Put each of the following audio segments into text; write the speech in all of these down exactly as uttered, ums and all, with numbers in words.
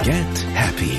Get Happy.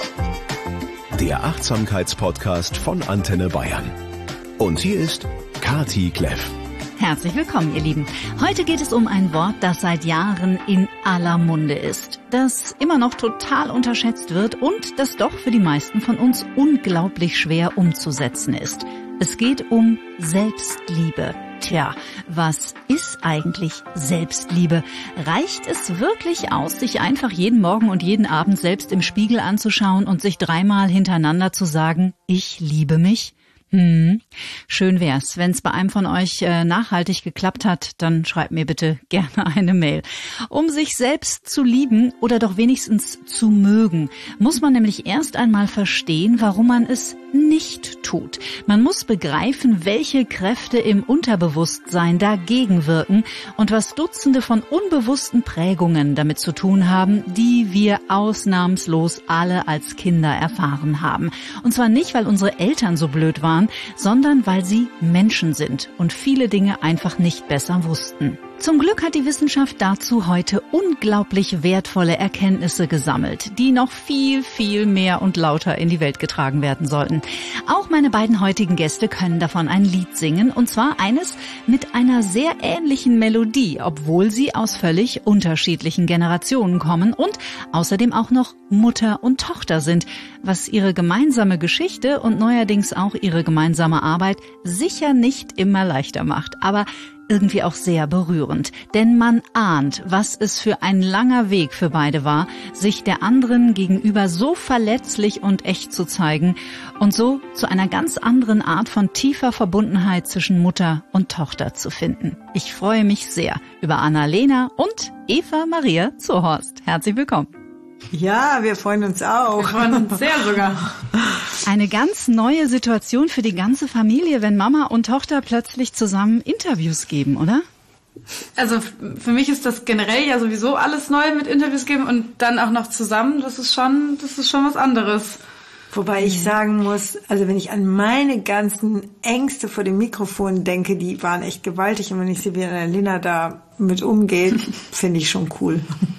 Der Achtsamkeitspodcast von Antenne Bayern. Und hier ist Kati Kleff. Herzlich willkommen, ihr Lieben. Heute geht es um ein Wort, das seit Jahren in aller Munde ist, das immer noch total unterschätzt wird und das doch für die meisten von uns unglaublich schwer umzusetzen ist. Es geht um Selbstliebe. Tja, was ist eigentlich Selbstliebe? Reicht es wirklich aus, sich einfach jeden Morgen und jeden Abend selbst im Spiegel anzuschauen und sich dreimal hintereinander zu sagen, ich liebe mich? Hm. Schön wär's. Wenn es bei einem von euch äh, nachhaltig geklappt hat, dann schreibt mir bitte gerne eine Mail. Um sich selbst zu lieben oder doch wenigstens zu mögen, muss man nämlich erst einmal verstehen, warum man es nicht tut. Man muss begreifen, welche Kräfte im Unterbewusstsein dagegen wirken und was Dutzende von unbewussten Prägungen damit zu tun haben, die wir ausnahmslos alle als Kinder erfahren haben. Und zwar nicht, weil unsere Eltern so blöd waren, sondern weil sie Menschen sind und viele Dinge einfach nicht besser wussten. Zum Glück hat die Wissenschaft dazu heute unglaublich wertvolle Erkenntnisse gesammelt, die noch viel, viel mehr und lauter in die Welt getragen werden sollten. Auch meine beiden heutigen Gäste können davon ein Lied singen, und zwar eines mit einer sehr ähnlichen Melodie, obwohl sie aus völlig unterschiedlichen Generationen kommen und außerdem auch noch Mutter und Tochter sind, was ihre gemeinsame Geschichte und neuerdings auch ihre gemeinsame Arbeit sicher nicht immer leichter macht. Aber irgendwie auch sehr berührend, denn man ahnt, was es für ein langer Weg für beide war, sich der anderen gegenüber so verletzlich und echt zu zeigen und so zu einer ganz anderen Art von tiefer Verbundenheit zwischen Mutter und Tochter zu finden. Ich freue mich sehr über Annalena und Eva Maria Zuhorst. Herzlich willkommen. Ja, wir freuen uns auch. Wir freuen uns sehr sogar. Eine ganz neue Situation für die ganze Familie, wenn Mama und Tochter plötzlich zusammen Interviews geben, oder? Also für mich ist das generell ja sowieso alles neu mit Interviews geben und dann auch noch zusammen. Das ist schon, das ist schon was anderes. Wobei ich sagen muss, also wenn ich an meine ganzen Ängste vor dem Mikrofon denke, die waren echt gewaltig. Und wenn ich sehe, wie Annalena da mit umgeht, finde ich schon cool.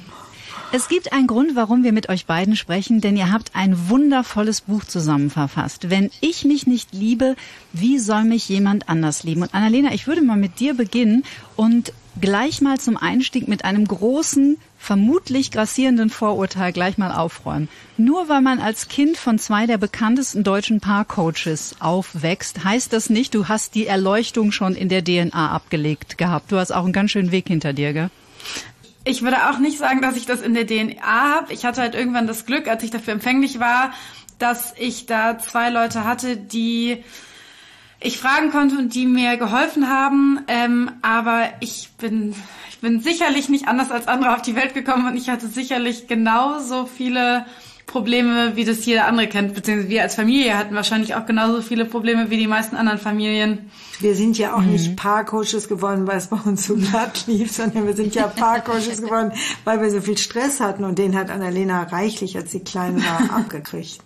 Es gibt einen Grund, warum wir mit euch beiden sprechen, denn ihr habt ein wundervolles Buch zusammen verfasst. Wenn ich mich nicht liebe, wie soll mich jemand anders lieben? Und Annalena, ich würde mal mit dir beginnen und gleich mal zum Einstieg mit einem großen, vermutlich grassierenden Vorurteil gleich mal aufräumen. Nur weil man als Kind von zwei der bekanntesten deutschen Paarcoaches aufwächst, heißt das nicht, du hast die Erleuchtung schon in der D N A abgelegt gehabt. Du hast auch einen ganz schönen Weg hinter dir, gell? Ich würde auch nicht sagen, dass ich das in der D N A habe. Ich hatte halt irgendwann das Glück, als ich dafür empfänglich war, dass ich da zwei Leute hatte, die ich fragen konnte und die mir geholfen haben. Ähm, aber ich bin, ich bin sicherlich nicht anders als andere auf die Welt gekommen und ich hatte sicherlich genauso viele Probleme, wie das jeder andere kennt. Beziehungsweise wir als Familie hatten wahrscheinlich auch genauso viele Probleme wie die meisten anderen Familien. Wir sind ja auch mhm. nicht Paarcoaches geworden, weil es bei uns so glatt lief, sondern wir sind ja Paarcoaches geworden, weil wir so viel Stress hatten. Und den hat Annalena reichlich, als sie klein war, abgekriegt.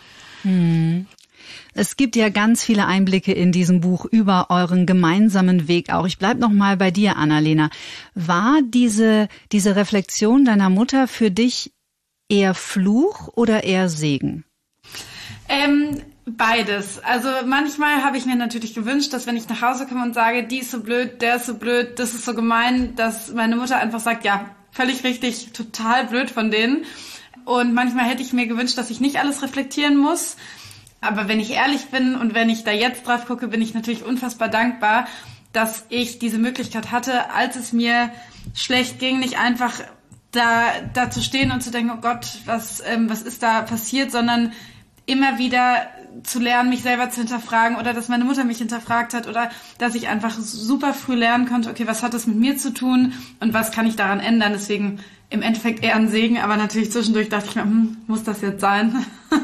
Mhm. Es gibt ja ganz viele Einblicke in diesem Buch über euren gemeinsamen Weg auch. Ich bleib noch mal bei dir, Annalena. War diese, diese Reflexion deiner Mutter für dich eher Fluch oder eher Segen? Ähm, beides. Also manchmal habe ich mir natürlich gewünscht, dass wenn ich nach Hause komme und sage, die ist so blöd, der ist so blöd, das ist so gemein, dass meine Mutter einfach sagt, ja, völlig richtig, total blöd von denen. Und manchmal hätte ich mir gewünscht, dass ich nicht alles reflektieren muss. Aber wenn ich ehrlich bin und wenn ich da jetzt drauf gucke, bin ich natürlich unfassbar dankbar, dass ich diese Möglichkeit hatte, als es mir schlecht ging, nicht einfach da, da zu stehen und zu denken, oh Gott, was, ähm, was ist da passiert, sondern immer wieder zu lernen, mich selber zu hinterfragen oder dass meine Mutter mich hinterfragt hat oder dass ich einfach super früh lernen konnte, okay, was hat das mit mir zu tun und was kann ich daran ändern? Deswegen im Endeffekt eher ein Segen, aber natürlich zwischendurch dachte ich mir, hm, muss das jetzt sein?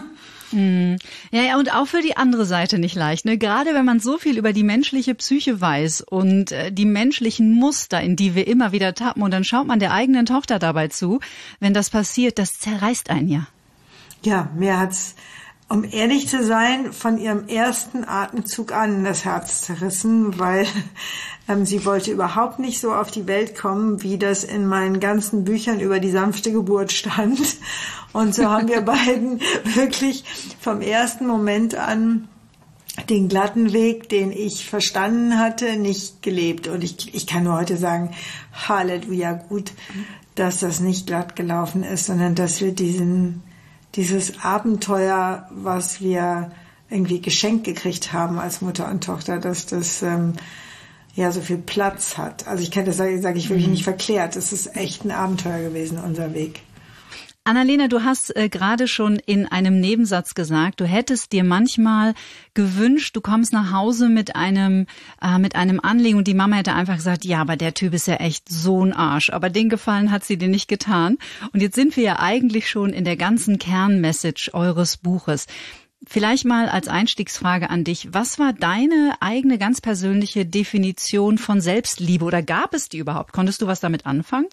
Mm. Ja, ja, und auch für die andere Seite nicht leicht, ne? Gerade wenn man so viel über die menschliche Psyche weiß und äh, die menschlichen Muster, in die wir immer wieder tappen, und dann schaut man der eigenen Tochter dabei zu, wenn das passiert, das zerreißt einen ja. Ja, mir hat's um ehrlich zu sein, von ihrem ersten Atemzug an das Herz zerrissen, weil ähm, sie wollte überhaupt nicht so auf die Welt kommen, wie das in meinen ganzen Büchern über die sanfte Geburt stand. Und so haben wir beiden wirklich vom ersten Moment an den glatten Weg, den ich verstanden hatte, nicht gelebt. Und ich, ich kann nur heute sagen, Halleluja, gut, dass das nicht glatt gelaufen ist, sondern dass wir diesen dieses Abenteuer, was wir irgendwie geschenkt gekriegt haben als Mutter und Tochter, dass das ähm, ja so viel Platz hat. Also ich kann das, sage sag ich wirklich nicht verklärt. Das ist echt ein Abenteuer gewesen, unser Weg. Annalena, du hast äh, gerade schon in einem Nebensatz gesagt, du hättest dir manchmal gewünscht, du kommst nach Hause mit einem äh, mit einem Anliegen und die Mama hätte einfach gesagt, ja, aber der Typ ist ja echt so ein Arsch. Aber den Gefallen hat sie dir nicht getan. Und jetzt sind wir ja eigentlich schon in der ganzen Kernmessage eures Buches. Vielleicht mal als Einstiegsfrage an dich, was war deine eigene ganz persönliche Definition von Selbstliebe oder gab es die überhaupt? Konntest du was damit anfangen?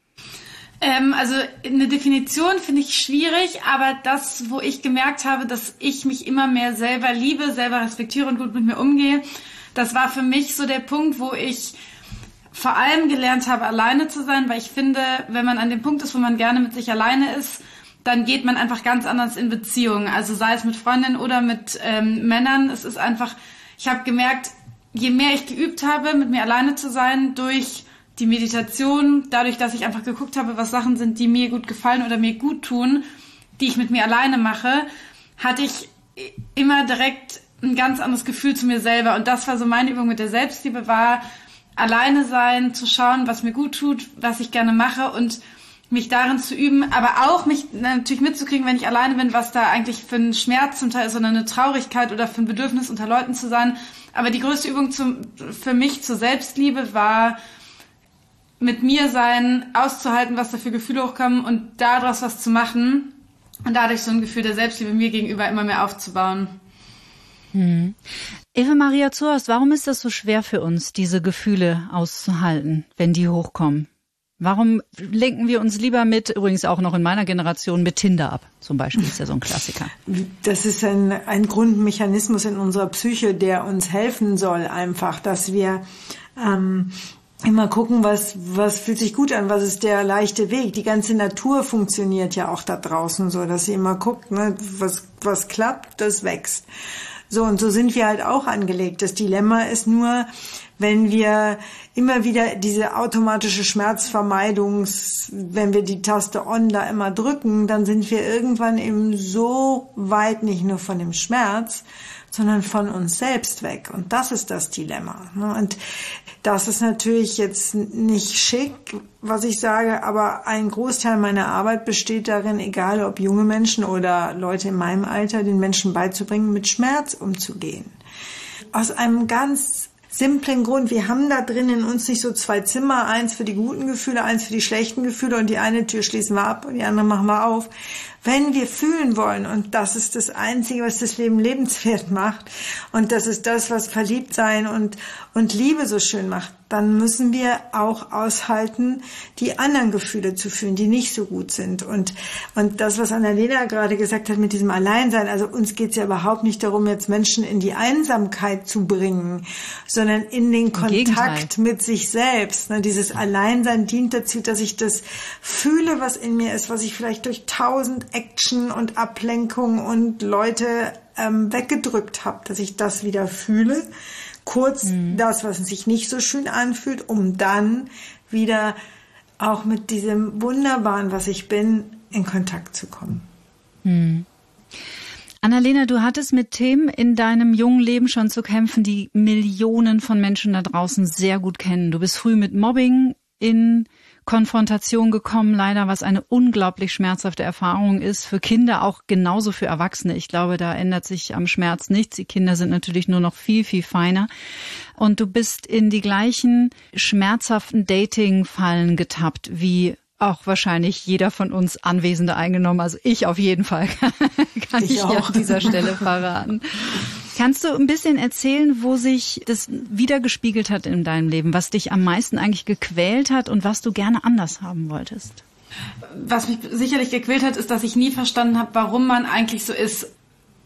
Ähm, also eine Definition finde ich schwierig, aber das, wo ich gemerkt habe, dass ich mich immer mehr selber liebe, selber respektiere und gut mit mir umgehe, das war für mich so der Punkt, wo ich vor allem gelernt habe, alleine zu sein, weil ich finde, wenn man an dem Punkt ist, wo man gerne mit sich alleine ist, dann geht man einfach ganz anders in Beziehungen, also sei es mit Freundinnen oder mit ähm, Männern. Es ist einfach, ich habe gemerkt, je mehr ich geübt habe, mit mir alleine zu sein, durch die Meditation, dadurch, dass ich einfach geguckt habe, was Sachen sind, die mir gut gefallen oder mir gut tun, die ich mit mir alleine mache, hatte ich immer direkt ein ganz anderes Gefühl zu mir selber. Und das war so meine Übung mit der Selbstliebe, war alleine sein, zu schauen, was mir gut tut, was ich gerne mache und mich darin zu üben, aber auch mich natürlich mitzukriegen, wenn ich alleine bin, was da eigentlich für ein Schmerz zum Teil ist oder eine Traurigkeit oder für ein Bedürfnis, unter Leuten zu sein. Aber die größte Übung zum, für mich zur Selbstliebe war, mit mir sein, auszuhalten, was da für Gefühle hochkommen und daraus was zu machen und dadurch so ein Gefühl der Selbstliebe mir gegenüber immer mehr aufzubauen. Hm. Eva Maria Zuhorst, warum ist das so schwer für uns, diese Gefühle auszuhalten, wenn die hochkommen? Warum lenken wir uns lieber mit, übrigens auch noch in meiner Generation, mit Tinder ab? Zum Beispiel ist ja so ein Klassiker. Das ist ein, ein Grundmechanismus in unserer Psyche, der uns helfen soll einfach, dass wir ähm, immer gucken, was, was fühlt sich gut an, was ist der leichte Weg. Die ganze Natur funktioniert ja auch da draußen so, dass sie immer guckt, ne, was, was klappt, das wächst. So, und so sind wir halt auch angelegt. Das Dilemma ist nur, wenn wir immer wieder diese automatische Schmerzvermeidungs, wenn wir die Taste On da immer drücken, dann sind wir irgendwann eben so weit nicht nur von dem Schmerz, sondern von uns selbst weg. Und das ist das Dilemma. Und das ist natürlich jetzt nicht schick, was ich sage, aber ein Großteil meiner Arbeit besteht darin, egal ob junge Menschen oder Leute in meinem Alter, den Menschen beizubringen, mit Schmerz umzugehen. Aus einem ganz simplen Grund. Wir haben da drin in uns nicht so zwei Zimmer, eins für die guten Gefühle, eins für die schlechten Gefühle und die eine Tür schließen wir ab und die andere machen wir auf. Wenn wir fühlen wollen, und das ist das Einzige, was das Leben lebenswert macht, und das ist das, was Verliebtsein und, und Liebe so schön macht, dann müssen wir auch aushalten, die anderen Gefühle zu fühlen, die nicht so gut sind. Und, und das, was Annalena gerade gesagt hat mit diesem Alleinsein, also uns geht es ja überhaupt nicht darum, jetzt Menschen in die Einsamkeit zu bringen, sondern in den Kontakt mit sich selbst. Ne, dieses Alleinsein dient dazu, dass ich das fühle, was in mir ist, was ich vielleicht durch tausend Action und Ablenkung und Leute ähm, weggedrückt habe, dass ich das wieder fühle. Kurz mhm. das, was sich nicht so schön anfühlt, um dann wieder auch mit diesem Wunderbaren, was ich bin, in Kontakt zu kommen. Mhm. Annalena, du hattest mit Themen in deinem jungen Leben schon zu kämpfen, die Millionen von Menschen da draußen sehr gut kennen. Du bist früh mit Mobbing in Konfrontation gekommen, leider, was eine unglaublich schmerzhafte Erfahrung ist, für Kinder, auch genauso für Erwachsene. Ich glaube, da ändert sich am Schmerz nichts. Die Kinder sind natürlich nur noch viel, viel feiner. Und du bist in die gleichen schmerzhaften Dating-Fallen getappt, wie auch wahrscheinlich jeder von uns Anwesende eingenommen. Also ich auf jeden Fall, kann ich, ich hier an dieser Stelle verraten. Kannst du ein bisschen erzählen, wo sich das wiedergespiegelt hat in deinem Leben, was dich am meisten eigentlich gequält hat und was du gerne anders haben wolltest? Was mich sicherlich gequält hat, ist, dass ich nie verstanden habe, warum man eigentlich so ist.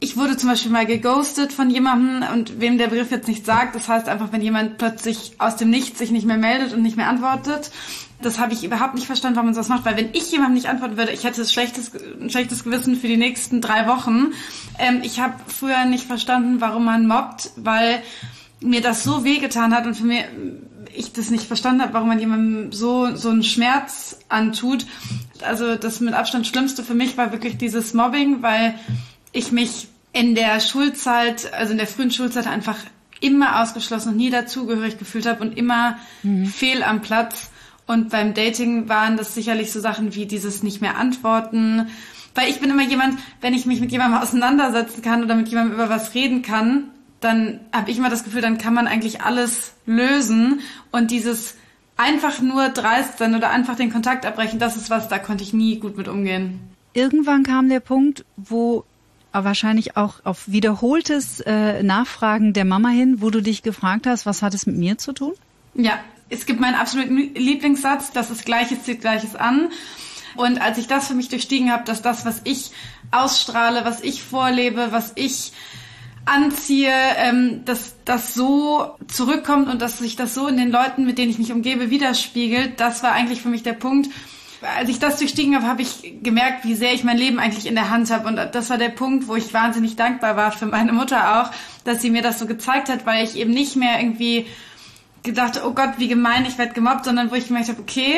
ich wurde zum Beispiel mal geghostet von jemandem und wem der Begriff jetzt nicht sagt, das heißt einfach, wenn jemand plötzlich aus dem Nichts sich nicht mehr meldet und nicht mehr antwortet. Das habe ich überhaupt nicht verstanden, warum man sowas macht, weil wenn ich jemandem nicht antworten würde, ich hätte ein schlechtes, ein schlechtes Gewissen für die nächsten drei Wochen. Ähm, ich habe früher nicht verstanden, warum man mobbt, weil mir das so wehgetan hat und für mich ich das nicht verstanden habe, warum man jemandem so so einen Schmerz antut. Also das mit Abstand Schlimmste für mich war wirklich dieses Mobbing, weil ich mich in der Schulzeit, also in der frühen Schulzeit einfach immer ausgeschlossen und nie dazugehörig gefühlt habe und immer mhm. fehl am Platz. Und beim Dating waren das sicherlich so Sachen wie dieses nicht mehr antworten. Weil ich bin immer jemand, wenn ich mich mit jemandem auseinandersetzen kann oder mit jemandem über was reden kann, dann habe ich immer das Gefühl, dann kann man eigentlich alles lösen. Und dieses einfach nur dreist sein oder einfach den Kontakt abbrechen, das ist was, da konnte ich nie gut mit umgehen. Irgendwann kam der Punkt, wo wahrscheinlich auch auf wiederholtes äh, Nachfragen der Mama hin, wo du dich gefragt hast, was hat es mit mir zu tun? Ja. Es gibt meinen absoluten Lieblingssatz, das ist Gleiches zieht Gleiches an. Und als ich das für mich durchstiegen habe, dass das, was ich ausstrahle, was ich vorlebe, was ich anziehe, ähm, dass das so zurückkommt und dass sich das so in den Leuten, mit denen ich mich umgebe, widerspiegelt, das war eigentlich für mich der Punkt. Als ich das durchstiegen habe, habe ich gemerkt, wie sehr ich mein Leben eigentlich in der Hand habe. Und das war der Punkt, wo ich wahnsinnig dankbar war für meine Mutter auch, dass sie mir das so gezeigt hat, weil ich eben nicht mehr irgendwie gedacht, oh Gott, wie gemein, ich werde gemobbt, sondern wo ich gemerkt habe, okay,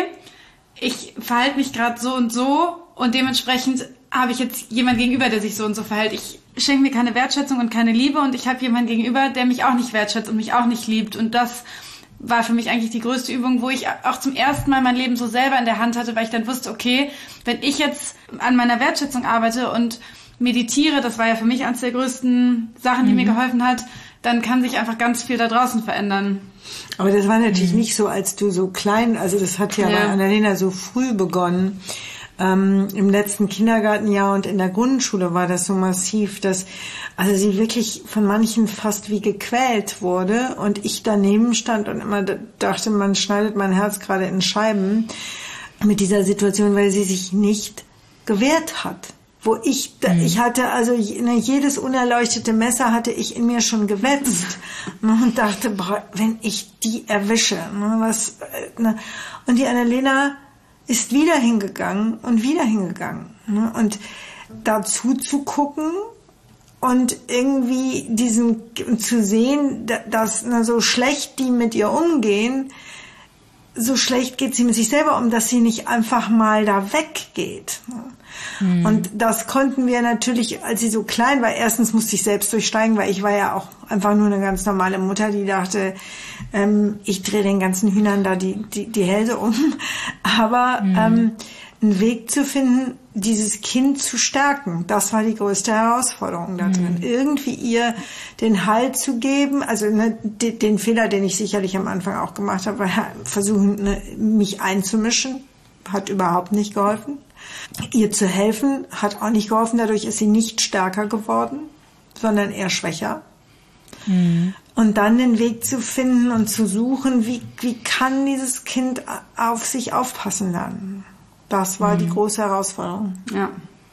ich verhalte mich gerade so und so und dementsprechend habe ich jetzt jemand gegenüber, der sich so und so verhält. Ich schenke mir keine Wertschätzung und keine Liebe und ich habe jemanden gegenüber, der mich auch nicht wertschätzt und mich auch nicht liebt. Und das war für mich eigentlich die größte Übung, wo ich auch zum ersten Mal mein Leben so selber in der Hand hatte, weil ich dann wusste, okay, wenn ich jetzt an meiner Wertschätzung arbeite und meditiere, das war ja für mich eines der größten Sachen, die mhm. mir geholfen hat, dann kann sich einfach ganz viel da draußen verändern. Aber das war natürlich mhm. nicht so, als du so klein, also das hat ja, ja. bei Annalena so früh begonnen. Ähm, im letzten Kindergartenjahr und in der Grundschule war das so massiv, dass also sie wirklich von manchen fast wie gequält wurde und ich daneben stand und immer dachte, man schneidet mein Herz gerade in Scheiben mit dieser Situation, weil sie sich nicht gewehrt hat. Wo ich, mhm. ich hatte also jedes unerleuchtete Messer hatte ich in mir schon gewetzt und dachte, boah, wenn ich die erwische, was, und die Annalena ist wieder hingegangen und wieder hingegangen und dazu zu gucken und irgendwie diesen zu sehen, dass na, so schlecht die mit ihr umgehen, so schlecht geht sie mit sich selber um, dass sie nicht einfach mal da weggeht. Mhm. Und das konnten wir natürlich, als sie so klein war, erstens musste ich selbst durchsteigen, weil ich war ja auch einfach nur eine ganz normale Mutter, die dachte, ähm, ich drehe den ganzen Hühnern da die, die, die Hälse um. Aber mhm. ähm, einen Weg zu finden, dieses Kind zu stärken, das war die größte Herausforderung da drin. Mhm. Irgendwie ihr den Halt zu geben, also ne, den, den Fehler, den ich sicherlich am Anfang auch gemacht habe, war versuchen, ne, mich einzumischen, hat überhaupt nicht geholfen. Ihr zu helfen, hat auch nicht geholfen. Dadurch ist sie nicht stärker geworden, sondern eher schwächer. Mhm. Und dann den Weg zu finden und zu suchen, wie, wie kann dieses Kind auf sich aufpassen lernen. Das war mhm. die große Herausforderung. Ja.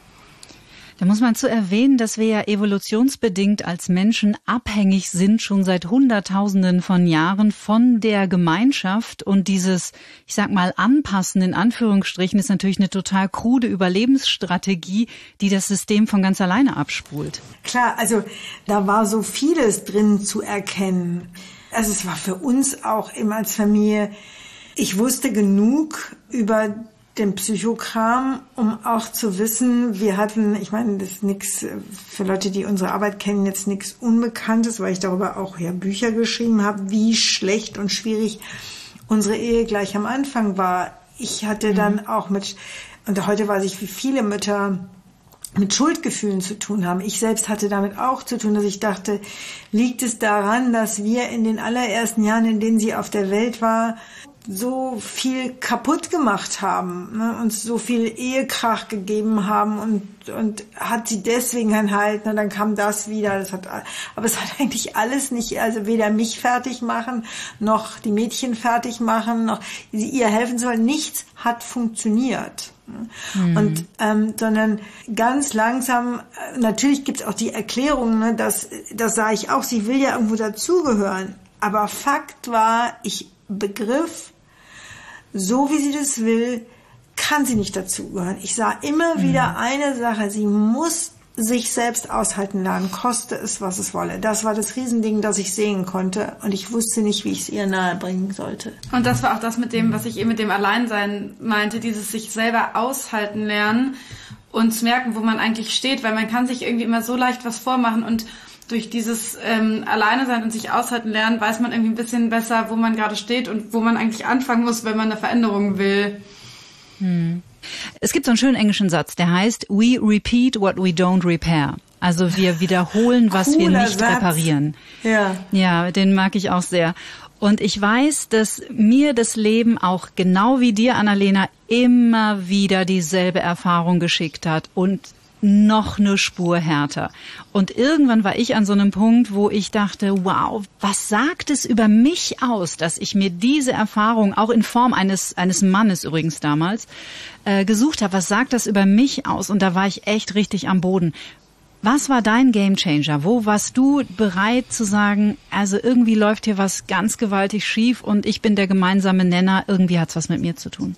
Da muss man zu erwähnen, dass wir ja evolutionsbedingt als Menschen abhängig sind, schon seit Hunderttausenden von Jahren von der Gemeinschaft. Und dieses, ich sag mal, Anpassen in Anführungsstrichen ist natürlich eine total krude Überlebensstrategie, die das System von ganz alleine abspult. Klar, also da war so vieles drin zu erkennen. Also es war für uns auch immer als Familie, ich wusste genug über den Psychokram, um auch zu wissen, wir hatten, ich meine, das ist nichts, für Leute, die unsere Arbeit kennen, jetzt nichts Unbekanntes, weil ich darüber auch ja Bücher geschrieben habe, wie schlecht und schwierig unsere Ehe gleich am Anfang war. Ich hatte dann auch mit, und heute weiß ich, wie viele Mütter mit Schuldgefühlen zu tun haben. Ich selbst hatte damit auch zu tun, dass ich dachte, liegt es daran, dass wir in den allerersten Jahren, in denen sie auf der Welt war, so viel kaputt gemacht haben, ne, uns so viel Ehekrach gegeben haben und und hat sie deswegen einen Halt, ne, dann kam das wieder, das hat, aber es hat eigentlich alles nicht, also weder mich fertig machen, noch die Mädchen fertig machen, noch ihr helfen sollen, nichts hat funktioniert. Mhm. Und ähm, sondern ganz langsam, natürlich gibt's auch die Erklärung, ne, dass, das sah ich auch, sie will ja irgendwo dazugehören. Aber Fakt war, ich begriff, so wie sie das will, kann sie nicht dazugehören. Ich sah immer mhm. wieder eine Sache, sie muss sich selbst aushalten lernen, koste es, was es wolle. Das war das Riesending, das ich sehen konnte und ich wusste nicht, wie ich es ihr nahebringen sollte. Und das war auch das mit dem, was ich eben mit dem Alleinsein meinte, dieses sich selber aushalten lernen und zu merken, wo man eigentlich steht, weil man kann sich irgendwie immer so leicht was vormachen und durch dieses ähm, Alleine sein und sich aushalten lernen, weiß man irgendwie ein bisschen besser, wo man gerade steht und wo man eigentlich anfangen muss, wenn man eine Veränderung will. Hm. Es gibt so einen schönen englischen Satz, der heißt, we repeat what we don't repair. Also wir wiederholen, was Cooler wir nicht Satz. reparieren. Ja. Ja, den mag ich auch sehr. Und ich weiß, dass mir das Leben auch genau wie dir, Annalena, immer wieder dieselbe Erfahrung geschickt hat und noch eine Spur härter. Und irgendwann war ich an so einem Punkt, wo ich dachte, wow, was sagt es über mich aus, dass ich mir diese Erfahrung, auch in Form eines eines Mannes übrigens damals, äh, gesucht habe. Was sagt das über mich aus? Und da war ich echt richtig am Boden. Was war dein Gamechanger? Wo warst du bereit zu sagen, also irgendwie läuft hier was ganz gewaltig schief und ich bin der gemeinsame Nenner, irgendwie hat's was mit mir zu tun?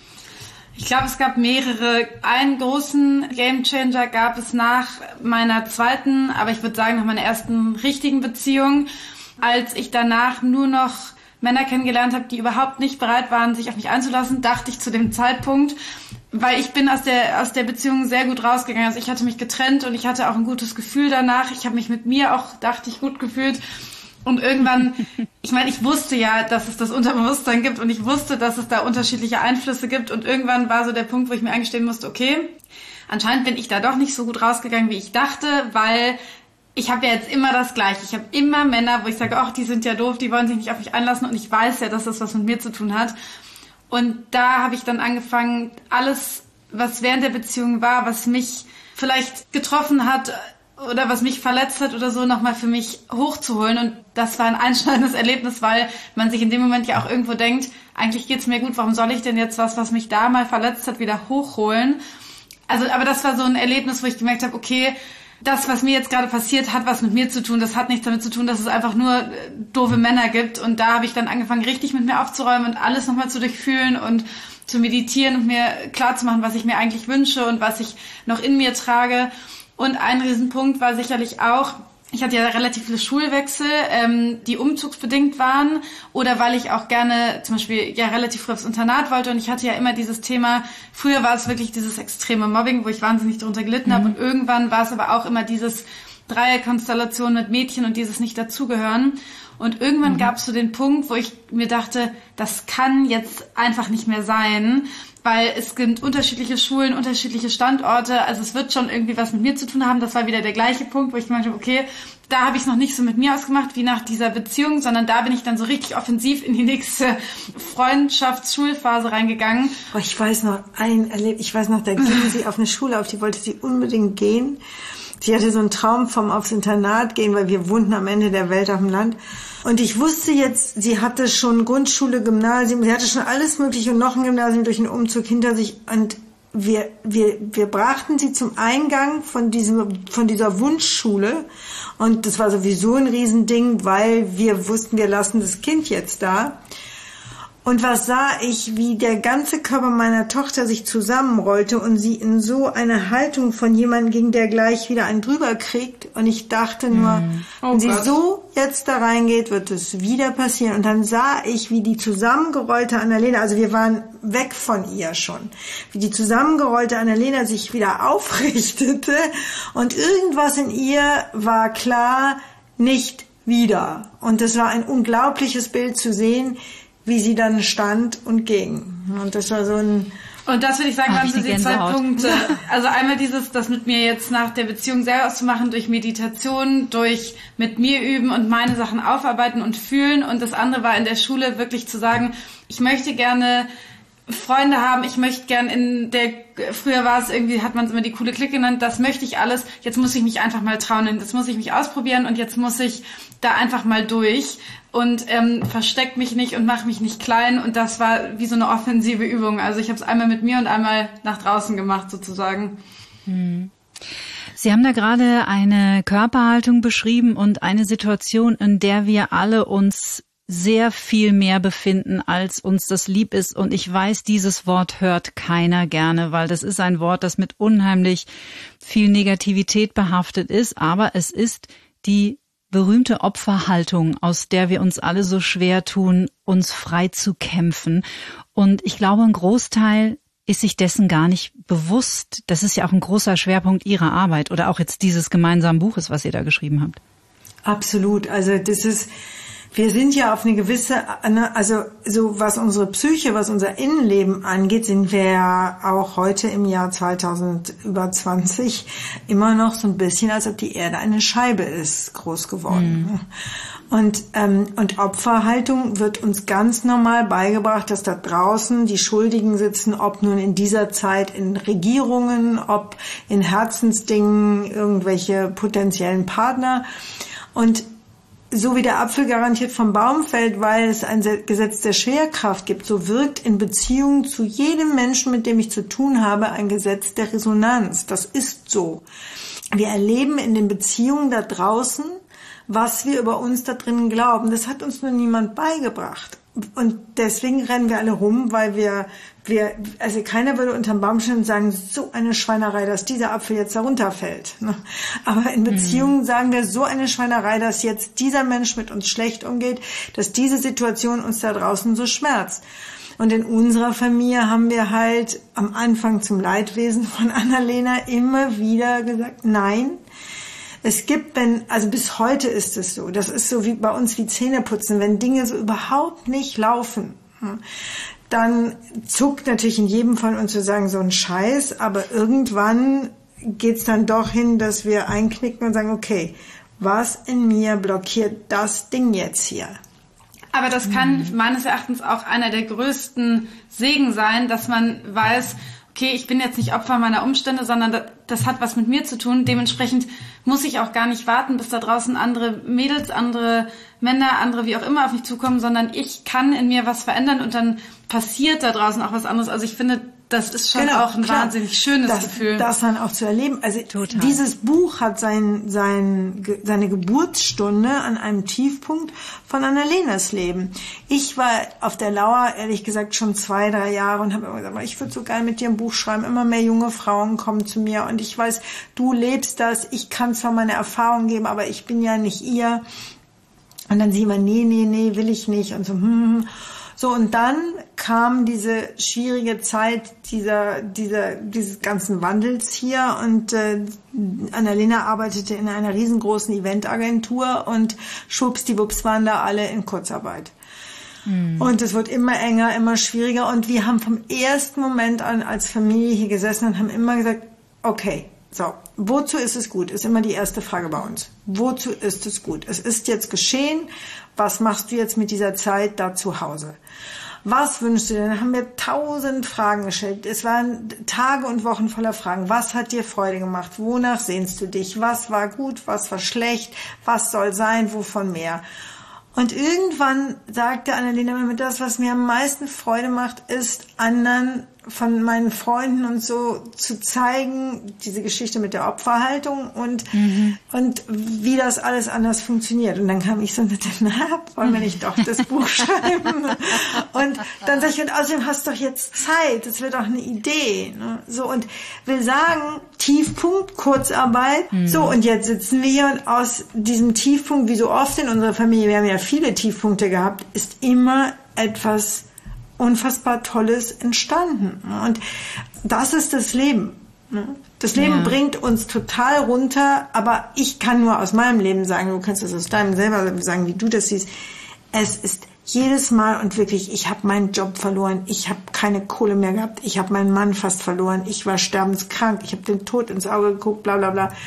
Ich glaube, es gab mehrere. Einen großen Gamechanger gab es nach meiner zweiten, aber ich würde sagen nach meiner ersten richtigen Beziehung, als ich danach nur noch Männer kennengelernt habe, die überhaupt nicht bereit waren, sich auf mich einzulassen, dachte ich zu dem Zeitpunkt, weil ich bin aus der aus der Beziehung sehr gut rausgegangen. Also ich hatte mich getrennt und ich hatte auch ein gutes Gefühl danach. Ich habe mich mit mir auch, dachte ich, gut gefühlt. Und irgendwann, ich meine, ich wusste ja, dass es das Unterbewusstsein gibt und ich wusste, dass es da unterschiedliche Einflüsse gibt. Und irgendwann war so der Punkt, wo ich mir eingestehen musste, okay, anscheinend bin ich da doch nicht so gut rausgegangen, wie ich dachte, weil ich habe ja jetzt immer das Gleiche. Ich habe immer Männer, wo ich sage, ach, die sind ja doof, die wollen sich nicht auf mich einlassen und ich weiß ja, dass das was mit mir zu tun hat. Und da habe ich dann angefangen, alles, was während der Beziehung war, was mich vielleicht getroffen hat oder was mich verletzt hat oder so, nochmal für mich hochzuholen. Und das war ein einschneidendes Erlebnis, weil man sich in dem Moment ja auch irgendwo denkt, eigentlich geht's mir gut, warum soll ich denn jetzt was, was mich da mal verletzt hat, wieder hochholen? Also, aber das war so ein Erlebnis, wo ich gemerkt habe, okay, das, was mir jetzt gerade passiert, hat was mit mir zu tun. Das hat nichts damit zu tun, dass es einfach nur doofe Männer gibt. Und da habe ich dann angefangen, richtig mit mir aufzuräumen und alles nochmal zu durchfühlen und zu meditieren und mir klarzumachen, was ich mir eigentlich wünsche und was ich noch in mir trage. Und ein Riesenpunkt war sicherlich auch, ich hatte ja relativ viele Schulwechsel, ähm, die umzugsbedingt waren oder weil ich auch gerne zum Beispiel ja relativ früh aufs Internat wollte und ich hatte ja immer dieses Thema, früher war es wirklich dieses extreme Mobbing, wo ich wahnsinnig darunter gelitten mhm. habe und irgendwann war es aber auch immer dieses Dreierkonstellation mit Mädchen und dieses Nicht-Dazugehören. Und irgendwann mhm. gab es so den Punkt, wo ich mir dachte, das kann jetzt einfach nicht mehr sein, weil es gibt unterschiedliche Schulen, unterschiedliche Standorte, also es wird schon irgendwie was mit mir zu tun haben. Das war wieder der gleiche Punkt, wo ich gemeint habe, okay, da habe ich es noch nicht so mit mir ausgemacht wie nach dieser Beziehung, sondern da bin ich dann so richtig offensiv in die nächste Freundschafts-Schulphase reingegangen. Oh, ich weiß noch, ein Erlebnis, ich weiß noch, da ging sie auf eine Schule auf, die wollte sie unbedingt gehen. Sie hatte so einen Traum vom aufs Internat gehen, weil wir wohnten am Ende der Welt auf dem Land. Und ich wusste jetzt, sie hatte schon Grundschule, Gymnasium, sie hatte schon alles Mögliche und noch ein Gymnasium durch den Umzug hinter sich. Und wir, wir, wir brachten sie zum Eingang von diesem, von dieser Wunschschule. Und das war sowieso ein Riesending, weil wir wussten, wir lassen das Kind jetzt da. Und was sah ich, wie der ganze Körper meiner Tochter sich zusammenrollte und sie in so eine Haltung von jemandem ging, der gleich wieder einen drüber kriegt. Und ich dachte nur, mm. oh wenn sie Gott. so jetzt da reingeht, wird es wieder passieren. Und dann sah ich, wie die zusammengerollte Annalena, also wir waren weg von ihr schon, wie die zusammengerollte Annalena sich wieder aufrichtete. Und irgendwas in ihr war klar, nicht wieder. Und das war ein unglaubliches Bild zu sehen, wie sie dann stand und ging. Und das war so ein... Und das würde ich sagen, waren so die zwei Punkte. Also einmal dieses, das mit mir jetzt nach der Beziehung selber auszumachen, durch Meditation, durch mit mir üben und meine Sachen aufarbeiten und fühlen. Und das andere war in der Schule wirklich zu sagen, ich möchte gerne Freunde haben, ich möchte gern in der, früher war es irgendwie, hat man es immer die coole Clique genannt, das möchte ich alles, jetzt muss ich mich einfach mal trauen, jetzt muss ich mich ausprobieren und jetzt muss ich da einfach mal durch, und ähm, versteck mich nicht und mach mich nicht klein. Und das war wie so eine offensive Übung. Also ich habe es einmal mit mir und einmal nach draußen gemacht sozusagen. Hm. Sie haben da gerade eine Körperhaltung beschrieben und eine Situation, in der wir alle uns sehr viel mehr befinden, als uns das lieb ist. Und ich weiß, dieses Wort hört keiner gerne, weil das ist ein Wort, das mit unheimlich viel Negativität behaftet ist. Aber es ist die berühmte Opferhaltung, aus der wir uns alle so schwer tun, uns frei zu kämpfen. Und ich glaube, ein Großteil ist sich dessen gar nicht bewusst. Das ist ja auch ein großer Schwerpunkt Ihrer Arbeit oder auch jetzt dieses gemeinsamen Buches, was ihr da geschrieben habt. Absolut. Also das ist, wir sind ja auf eine gewisse, also so was unsere Psyche, was unser Innenleben angeht, sind wir ja auch heute im Jahr zweitausendzwanzig immer noch so ein bisschen, als ob die Erde eine Scheibe ist, groß geworden. Mhm. Und, ähm, und Opferhaltung wird uns ganz normal beigebracht, dass da draußen die Schuldigen sitzen, ob nun in dieser Zeit in Regierungen, ob in Herzensdingen, irgendwelche potenziellen Partner. Und so wie der Apfel garantiert vom Baum fällt, weil es ein Gesetz der Schwerkraft gibt, so wirkt in Beziehung zu jedem Menschen, mit dem ich zu tun habe, ein Gesetz der Resonanz. Das ist so. Wir erleben in den Beziehungen da draußen, was wir über uns da drinnen glauben. Das hat uns nur niemand beigebracht. Und deswegen rennen wir alle rum, weil wir, wir, also keiner würde unterm Baum stehen und sagen, so eine Schweinerei, dass dieser Apfel jetzt da runterfällt. Aber in Beziehungen mhm. sagen wir, so eine Schweinerei, dass jetzt dieser Mensch mit uns schlecht umgeht, dass diese Situation uns da draußen so schmerzt. Und in unserer Familie haben wir halt am Anfang zum Leidwesen von Annalena immer wieder gesagt, nein, es gibt, wenn, also bis heute ist es so, das ist so wie bei uns wie Zähneputzen, wenn Dinge so überhaupt nicht laufen, dann zuckt natürlich in jedem von uns zu sagen, so ein Scheiß, aber irgendwann geht's dann doch hin, dass wir einknicken und sagen, okay, was in mir blockiert das Ding jetzt hier? Aber das kann mhm. meines Erachtens auch einer der größten Segen sein, dass man weiß, okay, ich bin jetzt nicht Opfer meiner Umstände, sondern das hat was mit mir zu tun. Dementsprechend muss ich auch gar nicht warten, bis da draußen andere Mädels, andere Männer, andere wie auch immer auf mich zukommen, sondern ich kann in mir was verändern und dann passiert da draußen auch was anderes. Also ich finde, das ist schon genau, auch ein klar, wahnsinnig schönes das, Gefühl. Das dann auch zu erleben. Also Total. Dieses Buch hat sein, sein, seine Geburtsstunde an einem Tiefpunkt von Annalenas Leben. Ich war auf der Lauer, ehrlich gesagt, schon zwei, drei Jahre und habe immer gesagt, ich würde so gerne mit dir ein Buch schreiben. Immer mehr junge Frauen kommen zu mir und ich weiß, du lebst das. Ich kann zwar meine Erfahrungen geben, aber ich bin ja nicht ihr. Und dann sie immer, nee, nee, nee, will ich nicht. Und so, hm, So, und dann kam diese schwierige Zeit dieser, dieser, dieses ganzen Wandels hier und äh, Annalena arbeitete in einer riesengroßen Eventagentur und schwuppsdiwupps waren da alle in Kurzarbeit. Mhm. Und es wird immer enger, immer schwieriger und wir haben vom ersten Moment an als Familie hier gesessen und haben immer gesagt, okay, so, wozu ist es gut? Ist immer die erste Frage bei uns. Wozu ist es gut? Es ist jetzt geschehen. Was machst du jetzt mit dieser Zeit da zu Hause? Was wünschst du dir? Dann haben wir tausend Fragen gestellt. Es waren Tage und Wochen voller Fragen. Was hat dir Freude gemacht? Wonach sehnst du dich? Was war gut? Was war schlecht? Was soll sein? Wovon mehr? Und irgendwann sagte Annalena mir, das, was mir am meisten Freude macht, ist, anderen von meinen Freunden und so zu zeigen, diese Geschichte mit der Opferhaltung und, mhm. und wie das alles anders funktioniert. Und dann kam ich so und dachte, na, wollen wir nicht doch das Buch schreiben? Und dann sag ich, und außerdem hast du doch jetzt Zeit, das wird doch eine Idee. Ne? So, und will sagen, Tiefpunkt, Kurzarbeit. Mhm. So, und jetzt sitzen wir hier und aus diesem Tiefpunkt, wie so oft in unserer Familie, wir haben ja viele Tiefpunkte gehabt, ist immer etwas unfassbar Tolles entstanden. Und das ist das Leben. Das Leben ja. bringt uns total runter, aber ich kann nur aus meinem Leben sagen, du kannst das aus deinem selber sagen, wie du das siehst. Es ist jedes Mal und wirklich, ich habe meinen Job verloren, ich habe keine Kohle mehr gehabt, ich habe meinen Mann fast verloren, ich war sterbenskrank, ich habe den Tod ins Auge geguckt, bla bla bla.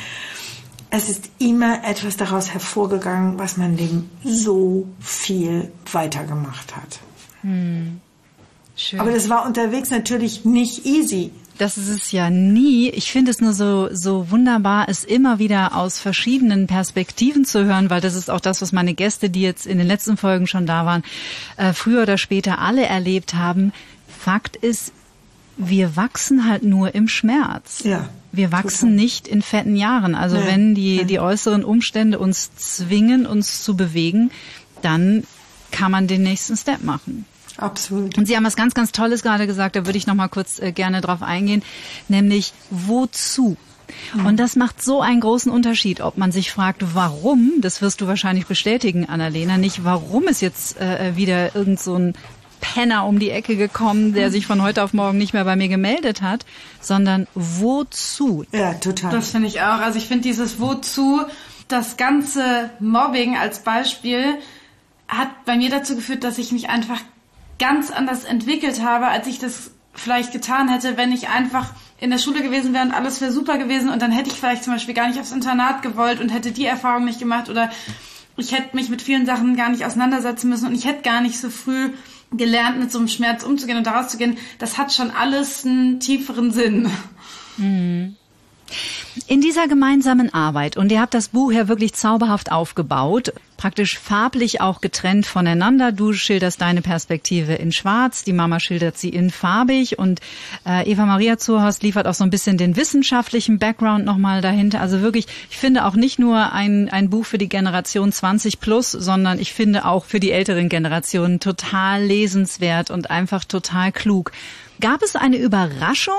Es ist immer etwas daraus hervorgegangen, was mein Leben so viel weitergemacht hat. Hm. Schön. Aber das war unterwegs natürlich nicht easy. Das ist es ja nie. Ich finde es nur so so wunderbar, es immer wieder aus verschiedenen Perspektiven zu hören, weil das ist auch das, was meine Gäste, die jetzt in den letzten Folgen schon da waren, äh, früher oder später alle erlebt haben. Fakt ist, wir wachsen halt nur im Schmerz. Ja. Wir wachsen total. nicht in fetten Jahren. Also nee, wenn die nee. die äußeren Umstände uns zwingen, uns zu bewegen, dann kann man den nächsten Step machen. Absolut. Und Sie haben was ganz, ganz Tolles gerade gesagt, da würde ich noch mal kurz äh, gerne drauf eingehen, nämlich wozu? Mhm. Und das macht so einen großen Unterschied, ob man sich fragt, warum, das wirst du wahrscheinlich bestätigen, Annalena, nicht warum ist jetzt äh, wieder irgend so ein Penner um die Ecke gekommen, der sich von heute auf morgen nicht mehr bei mir gemeldet hat, sondern wozu? Ja, total. Das finde ich auch. Also ich finde dieses Wozu, das ganze Mobbing als Beispiel hat bei mir dazu geführt, dass ich mich einfach ganz anders entwickelt habe, als ich das vielleicht getan hätte, wenn ich einfach in der Schule gewesen wäre und alles wäre super gewesen und dann hätte ich vielleicht zum Beispiel gar nicht aufs Internat gewollt und hätte die Erfahrung nicht gemacht oder ich hätte mich mit vielen Sachen gar nicht auseinandersetzen müssen und ich hätte gar nicht so früh gelernt, mit so einem Schmerz umzugehen und daraus zu gehen. Das hat schon alles einen tieferen Sinn. Mhm. In dieser gemeinsamen Arbeit, und ihr habt das Buch ja wirklich zauberhaft aufgebaut, praktisch farblich auch getrennt voneinander. Du schilderst deine Perspektive in schwarz, die Mama schildert sie in farbig und äh, Eva Maria Zurhorst liefert auch so ein bisschen den wissenschaftlichen Background nochmal dahinter. Also wirklich, ich finde auch nicht nur ein, ein Buch für die Generation zwanzig plus, sondern ich finde auch für die älteren Generationen total lesenswert und einfach total klug. Gab es eine Überraschung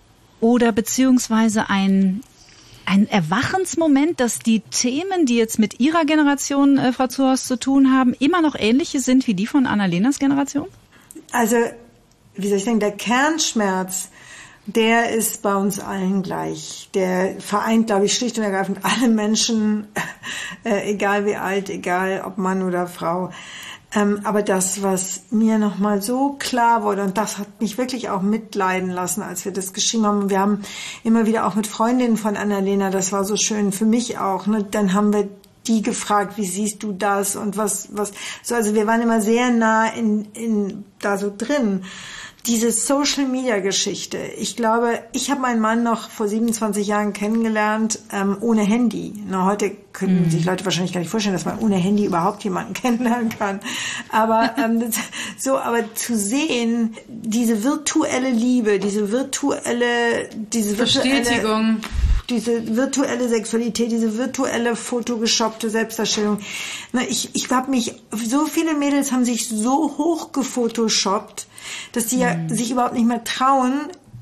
oder beziehungsweise ein, ein Erwachensmoment, dass die Themen, die jetzt mit Ihrer Generation, äh, Frau Zurhorst, zu tun haben, immer noch ähnliche sind wie die von Annalenas Generation? Also, wie soll ich sagen, der Kernschmerz, der ist bei uns allen gleich. Der vereint, glaube ich, schlicht und ergreifend alle Menschen, äh, egal wie alt, egal ob Mann oder Frau. Ähm, aber das, was mir nochmal so klar wurde, und das hat mich wirklich auch mitleiden lassen, als wir das geschrieben haben, und wir haben immer wieder auch mit Freundinnen von Annalena, das war so schön für mich auch, ne? Dann haben wir die gefragt, wie siehst du das und was, was, so, also wir waren immer sehr nah in, in, da so drin. Diese Social-Media-Geschichte. Ich glaube, ich habe meinen Mann noch vor siebenundzwanzig Jahren kennengelernt, ähm, ohne Handy. Na, heute können mhm. sich Leute wahrscheinlich gar nicht vorstellen, dass man ohne Handy überhaupt jemanden kennenlernen kann. Aber ähm, das, so, aber zu sehen, diese virtuelle Liebe, diese virtuelle, diese virtuelle Bestätigung, diese virtuelle Sexualität, diese virtuelle fotogeshoppte Selbstdarstellung. Na, ich, ich habe mich, so viele Mädels haben sich so hoch gefotoshoppt, dass die ja mhm. sich überhaupt nicht mehr trauen,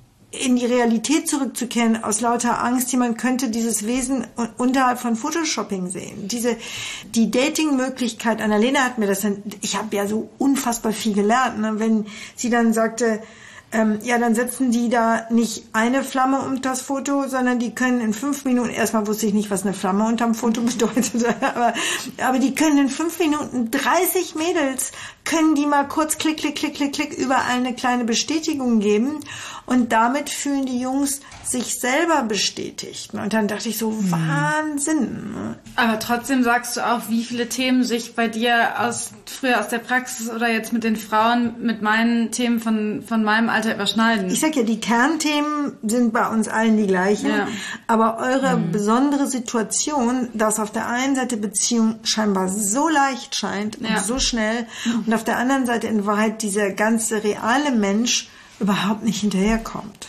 in die Realität zurückzukehren, aus lauter Angst, jemand könnte dieses Wesen unterhalb von Photoshopping sehen. Diese, die Dating-Möglichkeit, Annalena hat mir das dann, ich habe ja so unfassbar viel gelernt, ne? Wenn sie dann sagte, ähm, ja, dann setzen die da nicht eine Flamme unter das Foto, sondern die können in fünf Minuten, erstmal wusste ich nicht, was eine Flamme unterm Foto bedeutet, aber, aber die können in fünf Minuten dreißig Mädels, können die mal kurz klick, klick, klick, klick, klick überall eine kleine Bestätigung geben und damit fühlen die Jungs sich selber bestätigt. Und dann dachte ich so, mhm. Wahnsinn. Aber trotzdem sagst du auch, wie viele Themen sich bei dir aus früher aus der Praxis oder jetzt mit den Frauen mit meinen Themen von, von meinem Alter überschneiden. Ich sag ja, die Kernthemen sind bei uns allen die gleichen, ja. Aber eure mhm. besondere Situation, dass auf der einen Seite Beziehung scheinbar so leicht scheint und ja. so schnell und auf der anderen Seite in Wahrheit dieser ganze reale Mensch überhaupt nicht hinterherkommt.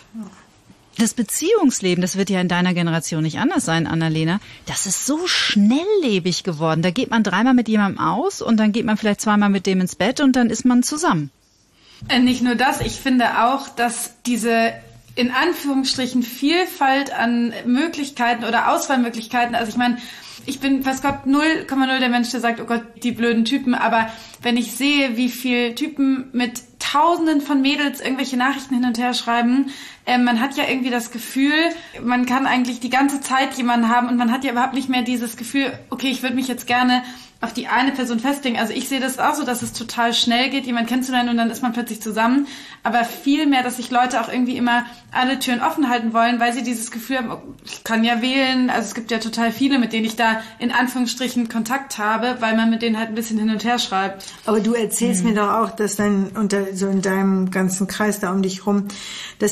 Das Beziehungsleben, das wird ja in deiner Generation nicht anders sein, Annalena. Das ist so schnelllebig geworden. Da geht man dreimal mit jemandem aus und dann geht man vielleicht zweimal mit dem ins Bett und dann ist man zusammen. Äh, nicht nur das, ich finde auch, dass diese in Anführungsstrichen Vielfalt an Möglichkeiten oder Auswahlmöglichkeiten, also ich meine, ich bin, weiß Gott, null Komma null der Mensch, der sagt, oh Gott, die blöden Typen, aber wenn ich sehe, wie viel Typen mit Tausenden von Mädels irgendwelche Nachrichten hin und her schreiben, äh, man hat ja irgendwie das Gefühl, man kann eigentlich die ganze Zeit jemanden haben und man hat ja überhaupt nicht mehr dieses Gefühl, okay, ich würde mich jetzt gerne auf die eine Person festlegen. Also ich sehe das auch so, dass es total schnell geht, jemanden kennenzulernen und dann ist man plötzlich zusammen. Aber viel mehr, dass sich Leute auch irgendwie immer alle Türen offen halten wollen, weil sie dieses Gefühl haben, ich kann ja wählen. Also es gibt ja total viele, mit denen ich da in Anführungsstrichen Kontakt habe, weil man mit denen halt ein bisschen hin und her schreibt. Aber du erzählst hm. mir doch auch, dass dann unter so in deinem ganzen Kreis da um dich rum, dass die Mädels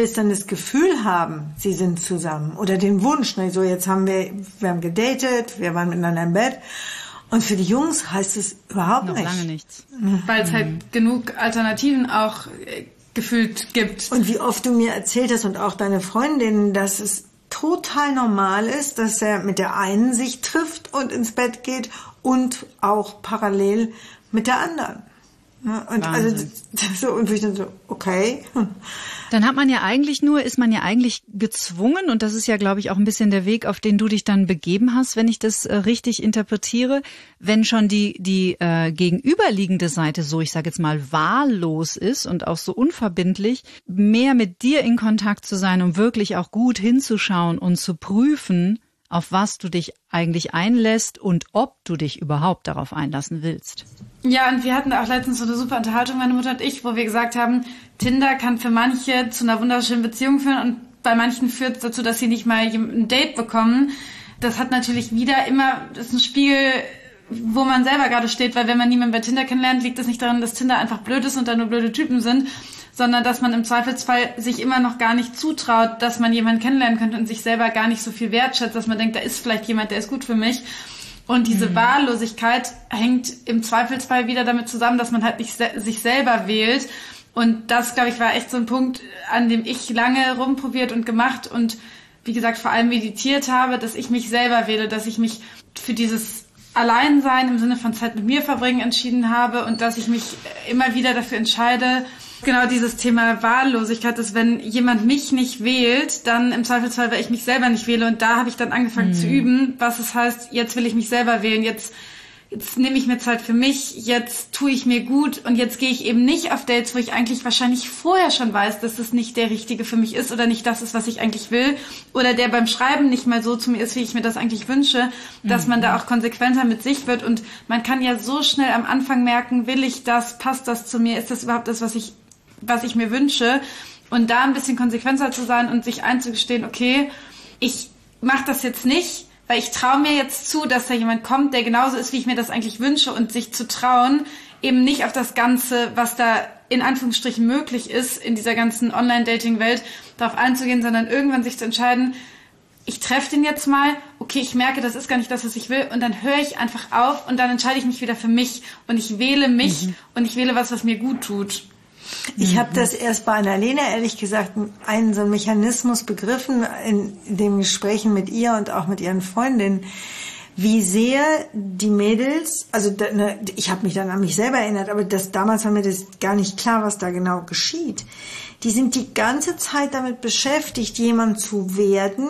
es dann das Gefühl haben, sie sind zusammen oder den Wunsch, ne, so jetzt haben wir, wir haben gedatet, wir waren miteinander im Bett. Und für die Jungs heißt es überhaupt noch nicht. Noch lange nichts. Weil es halt genug Alternativen auch äh, gefühlt gibt. Und wie oft du mir erzählt hast und auch deine Freundin, dass es total normal ist, dass er mit der einen sich trifft und ins Bett geht und auch parallel mit der anderen. Und Wahnsinn. also so, und ich dann so, okay. Dann hat man ja eigentlich nur, ist man ja eigentlich gezwungen, und das ist ja, glaube ich, auch ein bisschen der Weg, auf den du dich dann begeben hast, wenn ich das äh, richtig interpretiere, wenn schon die die äh, gegenüberliegende Seite so, ich sage jetzt mal, wahllos ist und auch so unverbindlich, mehr mit dir in Kontakt zu sein, um wirklich auch gut hinzuschauen und zu prüfen, auf was du dich eigentlich einlässt und ob du dich überhaupt darauf einlassen willst. Ja, und wir hatten auch letztens so eine super Unterhaltung, meine Mutter und ich, wo wir gesagt haben, Tinder kann für manche zu einer wunderschönen Beziehung führen und bei manchen führt es dazu, dass sie nicht mal ein Date bekommen. Das hat natürlich wieder immer, das ist ein Spiegel, wo man selber gerade steht, weil wenn man niemanden bei Tinder kennenlernt, liegt es nicht daran, dass Tinder einfach blöd ist und da nur blöde Typen sind, sondern dass man im Zweifelsfall sich immer noch gar nicht zutraut, dass man jemanden kennenlernen könnte und sich selber gar nicht so viel wertschätzt, dass man denkt, da ist vielleicht jemand, der ist gut für mich. Und diese mhm. Wahllosigkeit hängt im Zweifelsfall wieder damit zusammen, dass man halt nicht se- sich selber wählt. Und das, glaube ich, war echt so ein Punkt, an dem ich lange rumprobiert und gemacht und, wie gesagt, vor allem meditiert habe, dass ich mich selber wähle, dass ich mich für dieses Alleinsein im Sinne von Zeit mit mir verbringen entschieden habe und dass ich mich immer wieder dafür entscheide, genau dieses Thema Wahllosigkeit, dass wenn jemand mich nicht wählt, dann im Zweifelsfall, weil ich mich selber nicht wähle. Und da habe ich dann angefangen mhm. zu üben, was es heißt, jetzt will ich mich selber wählen, jetzt jetzt nehme ich mir Zeit für mich, jetzt tue ich mir gut und jetzt gehe ich eben nicht auf Dates, wo ich eigentlich wahrscheinlich vorher schon weiß, dass das nicht der Richtige für mich ist oder nicht das ist, was ich eigentlich will oder der beim Schreiben nicht mal so zu mir ist, wie ich mir das eigentlich wünsche, dass mhm. man da auch konsequenter mit sich wird und man kann ja so schnell am Anfang merken, will ich das, passt das zu mir, ist das überhaupt das, was ich was ich mir wünsche und da ein bisschen konsequenter zu sein und sich einzugestehen, okay, ich mache das jetzt nicht, weil ich traue mir jetzt zu, dass da jemand kommt, der genauso ist, wie ich mir das eigentlich wünsche und sich zu trauen, eben nicht auf das Ganze, was da in Anführungsstrichen möglich ist, in dieser ganzen Online-Dating-Welt, darauf einzugehen, sondern irgendwann sich zu entscheiden, ich treffe den jetzt mal, okay, ich merke, das ist gar nicht das, was ich will und dann höre ich einfach auf und dann entscheide ich mich wieder für mich und ich wähle mich mhm. und ich wähle was, was mir gut tut. Ich habe das erst bei Annalena, ehrlich gesagt, einen so einen Mechanismus begriffen in den Gesprächen mit ihr und auch mit ihren Freundinnen, wie sehr die Mädels, also da, ne, ich habe mich dann an mich selber erinnert, aber das, damals war mir das gar nicht klar, was da genau geschieht. Die sind die ganze Zeit damit beschäftigt, jemand zu werden,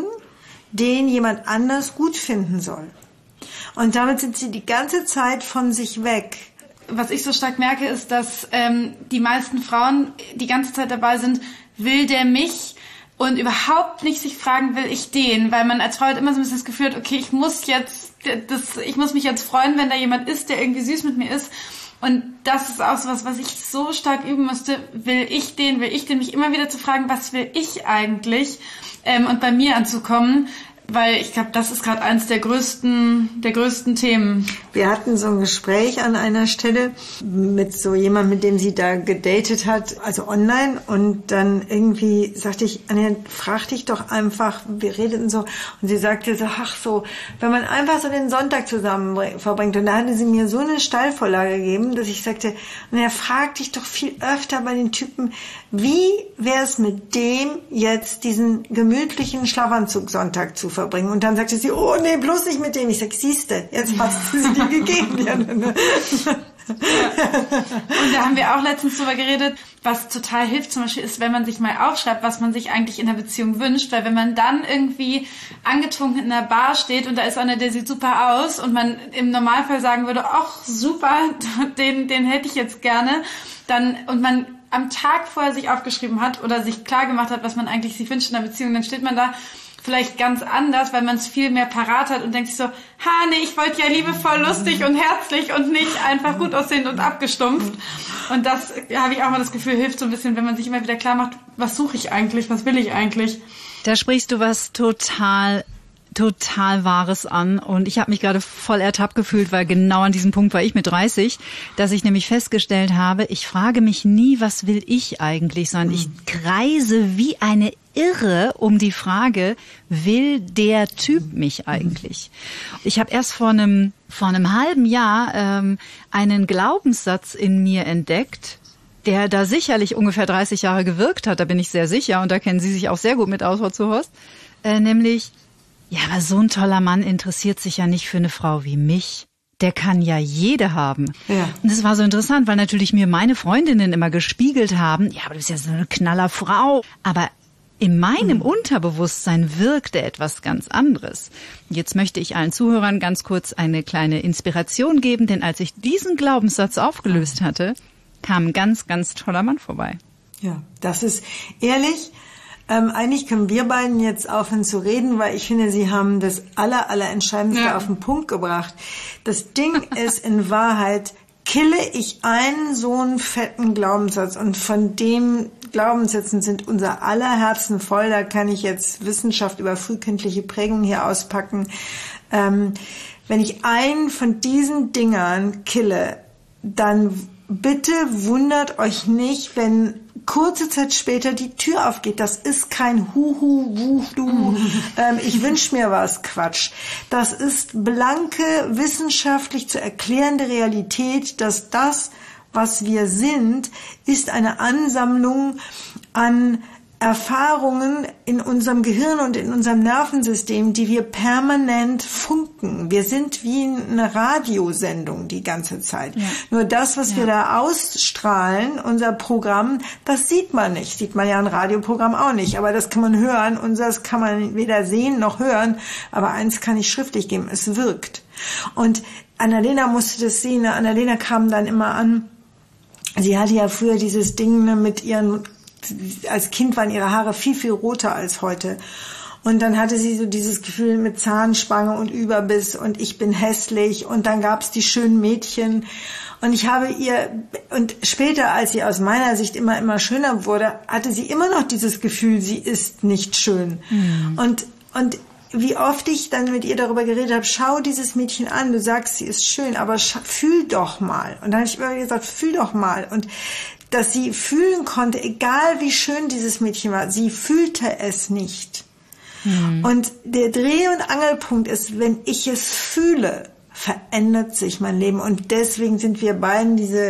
den jemand anders gut finden soll. Und damit sind sie die ganze Zeit von sich weg. Was ich so stark merke, ist, dass ähm, die meisten Frauen die ganze Zeit dabei sind, will der mich und überhaupt nicht sich fragen, will ich den? Weil man als Frau hat immer so ein bisschen das Gefühl hat, okay, ich muss jetzt, das, ich muss mich jetzt freuen, wenn da jemand ist, der irgendwie süß mit mir ist. Und das ist auch so was, was ich so stark üben musste. Will ich den, will ich den? Mich immer wieder zu fragen, was will ich eigentlich? Ähm, und bei mir anzukommen. Weil ich glaube, das ist gerade eins der größten, der größten Themen. Wir hatten so ein Gespräch an einer Stelle mit so jemandem, mit dem sie da gedatet hat, also online. Und dann irgendwie sagte ich, Anja, frag dich doch einfach, wir redeten so. Und sie sagte so, ach so, wenn man einfach so den Sonntag zusammen verbringt. Und da hatte sie mir so eine Steilvorlage gegeben, dass ich sagte, Anja, frag dich doch viel öfter bei den Typen, wie wäre es mit dem jetzt diesen gemütlichen Schlafanzug-Sonntag zu verbringen? Und dann sagte sie, oh nee, bloß nicht mit dem. Ich sag, siehste, jetzt hast du sie dir gegeben. Ja. Und da haben wir auch letztens drüber geredet, was total hilft zum Beispiel ist, wenn man sich mal aufschreibt, was man sich eigentlich in der Beziehung wünscht, weil wenn man dann irgendwie angetrunken in der Bar steht und da ist einer, der sieht super aus und man im Normalfall sagen würde, ach super, den, den hätte ich jetzt gerne, dann, und man am Tag vorher sich aufgeschrieben hat oder sich klar gemacht hat, was man eigentlich sich wünscht in der Beziehung, dann steht man da vielleicht ganz anders, weil man es viel mehr parat hat und denkt sich so, ha, nee, ich wollte ja liebevoll, lustig und herzlich und nicht einfach gut aussehend und abgestumpft. Und das habe ich auch mal das Gefühl, hilft so ein bisschen, wenn man sich immer wieder klar macht, was suche ich eigentlich, was will ich eigentlich. Da sprichst du was total total Wahres an und ich habe mich gerade voll ertappt gefühlt, weil genau an diesem Punkt war ich mit dreißig, dass ich nämlich festgestellt habe, ich frage mich nie, was will ich eigentlich, sondern ich kreise wie eine Irre um die Frage, will der Typ mich eigentlich? Ich habe erst vor einem vor einem halben Jahr ähm, einen Glaubenssatz in mir entdeckt, der da sicherlich ungefähr dreißig Jahre gewirkt hat, da bin ich sehr sicher und da kennen Sie sich auch sehr gut mit aus, Frau Zuhorst, äh, nämlich, ja, aber so ein toller Mann interessiert sich ja nicht für eine Frau wie mich. Der kann ja jede haben. Ja. Und das war so interessant, weil natürlich mir meine Freundinnen immer gespiegelt haben, ja, aber du bist ja so eine knaller Frau. Aber in meinem mhm. Unterbewusstsein wirkte etwas ganz anderes. Jetzt möchte ich allen Zuhörern ganz kurz eine kleine Inspiration geben, denn als ich diesen Glaubenssatz aufgelöst hatte, kam ein ganz, ganz toller Mann vorbei. Ja, das ist ehrlich. Ähm, eigentlich können wir beiden jetzt aufhören zu reden, weil ich finde, Sie haben das aller, aller Entscheidendste ja. auf den Punkt gebracht. Das Ding ist in Wahrheit, kille ich einen so einen fetten Glaubenssatz und von dem Glaubenssätzen sind unser aller Herzen voll. Da kann ich jetzt Wissenschaft über frühkindliche Prägung hier auspacken. Ähm, wenn ich einen von diesen Dingern kille, dann bitte wundert euch nicht, wenn kurze Zeit später die Tür aufgeht. Das ist kein Huhu, Wuhu, ähm, ich wünsch mir was, Quatsch. Das ist blanke, wissenschaftlich zu erklärende Realität, dass das, was wir sind, ist eine Ansammlung an Erfahrungen in unserem Gehirn und in unserem Nervensystem, die wir permanent funken. Wir sind wie eine Radiosendung die ganze Zeit. Ja. Nur das, was ja. wir da ausstrahlen, unser Programm, das sieht man nicht. Sieht man ja ein Radioprogramm auch nicht. Aber das kann man hören. Unseres kann man weder sehen noch hören. Aber eins kann ich schriftlich geben. Es wirkt. Und Annalena musste das sehen. Annalena kam dann immer an. Sie hatte ja früher dieses Ding ne, mit ihren als Kind waren ihre Haare viel, viel roter als heute. Und dann hatte sie so dieses Gefühl mit Zahnspange und Überbiss und ich bin hässlich. Und dann gab's die schönen Mädchen. Und ich habe ihr, und später, als sie aus meiner Sicht immer, immer schöner wurde, hatte sie immer noch dieses Gefühl, sie ist nicht schön. Mhm. Und, und wie oft ich dann mit ihr darüber geredet habe, schau dieses Mädchen an, du sagst, sie ist schön, aber fühl doch mal. Und dann habe ich immer gesagt, fühl doch mal. Und dass sie fühlen konnte, egal wie schön dieses Mädchen war, sie fühlte es nicht. Mhm. Und der Dreh- und Angelpunkt ist, wenn ich es fühle, verändert sich mein Leben. Und deswegen sind wir beiden diese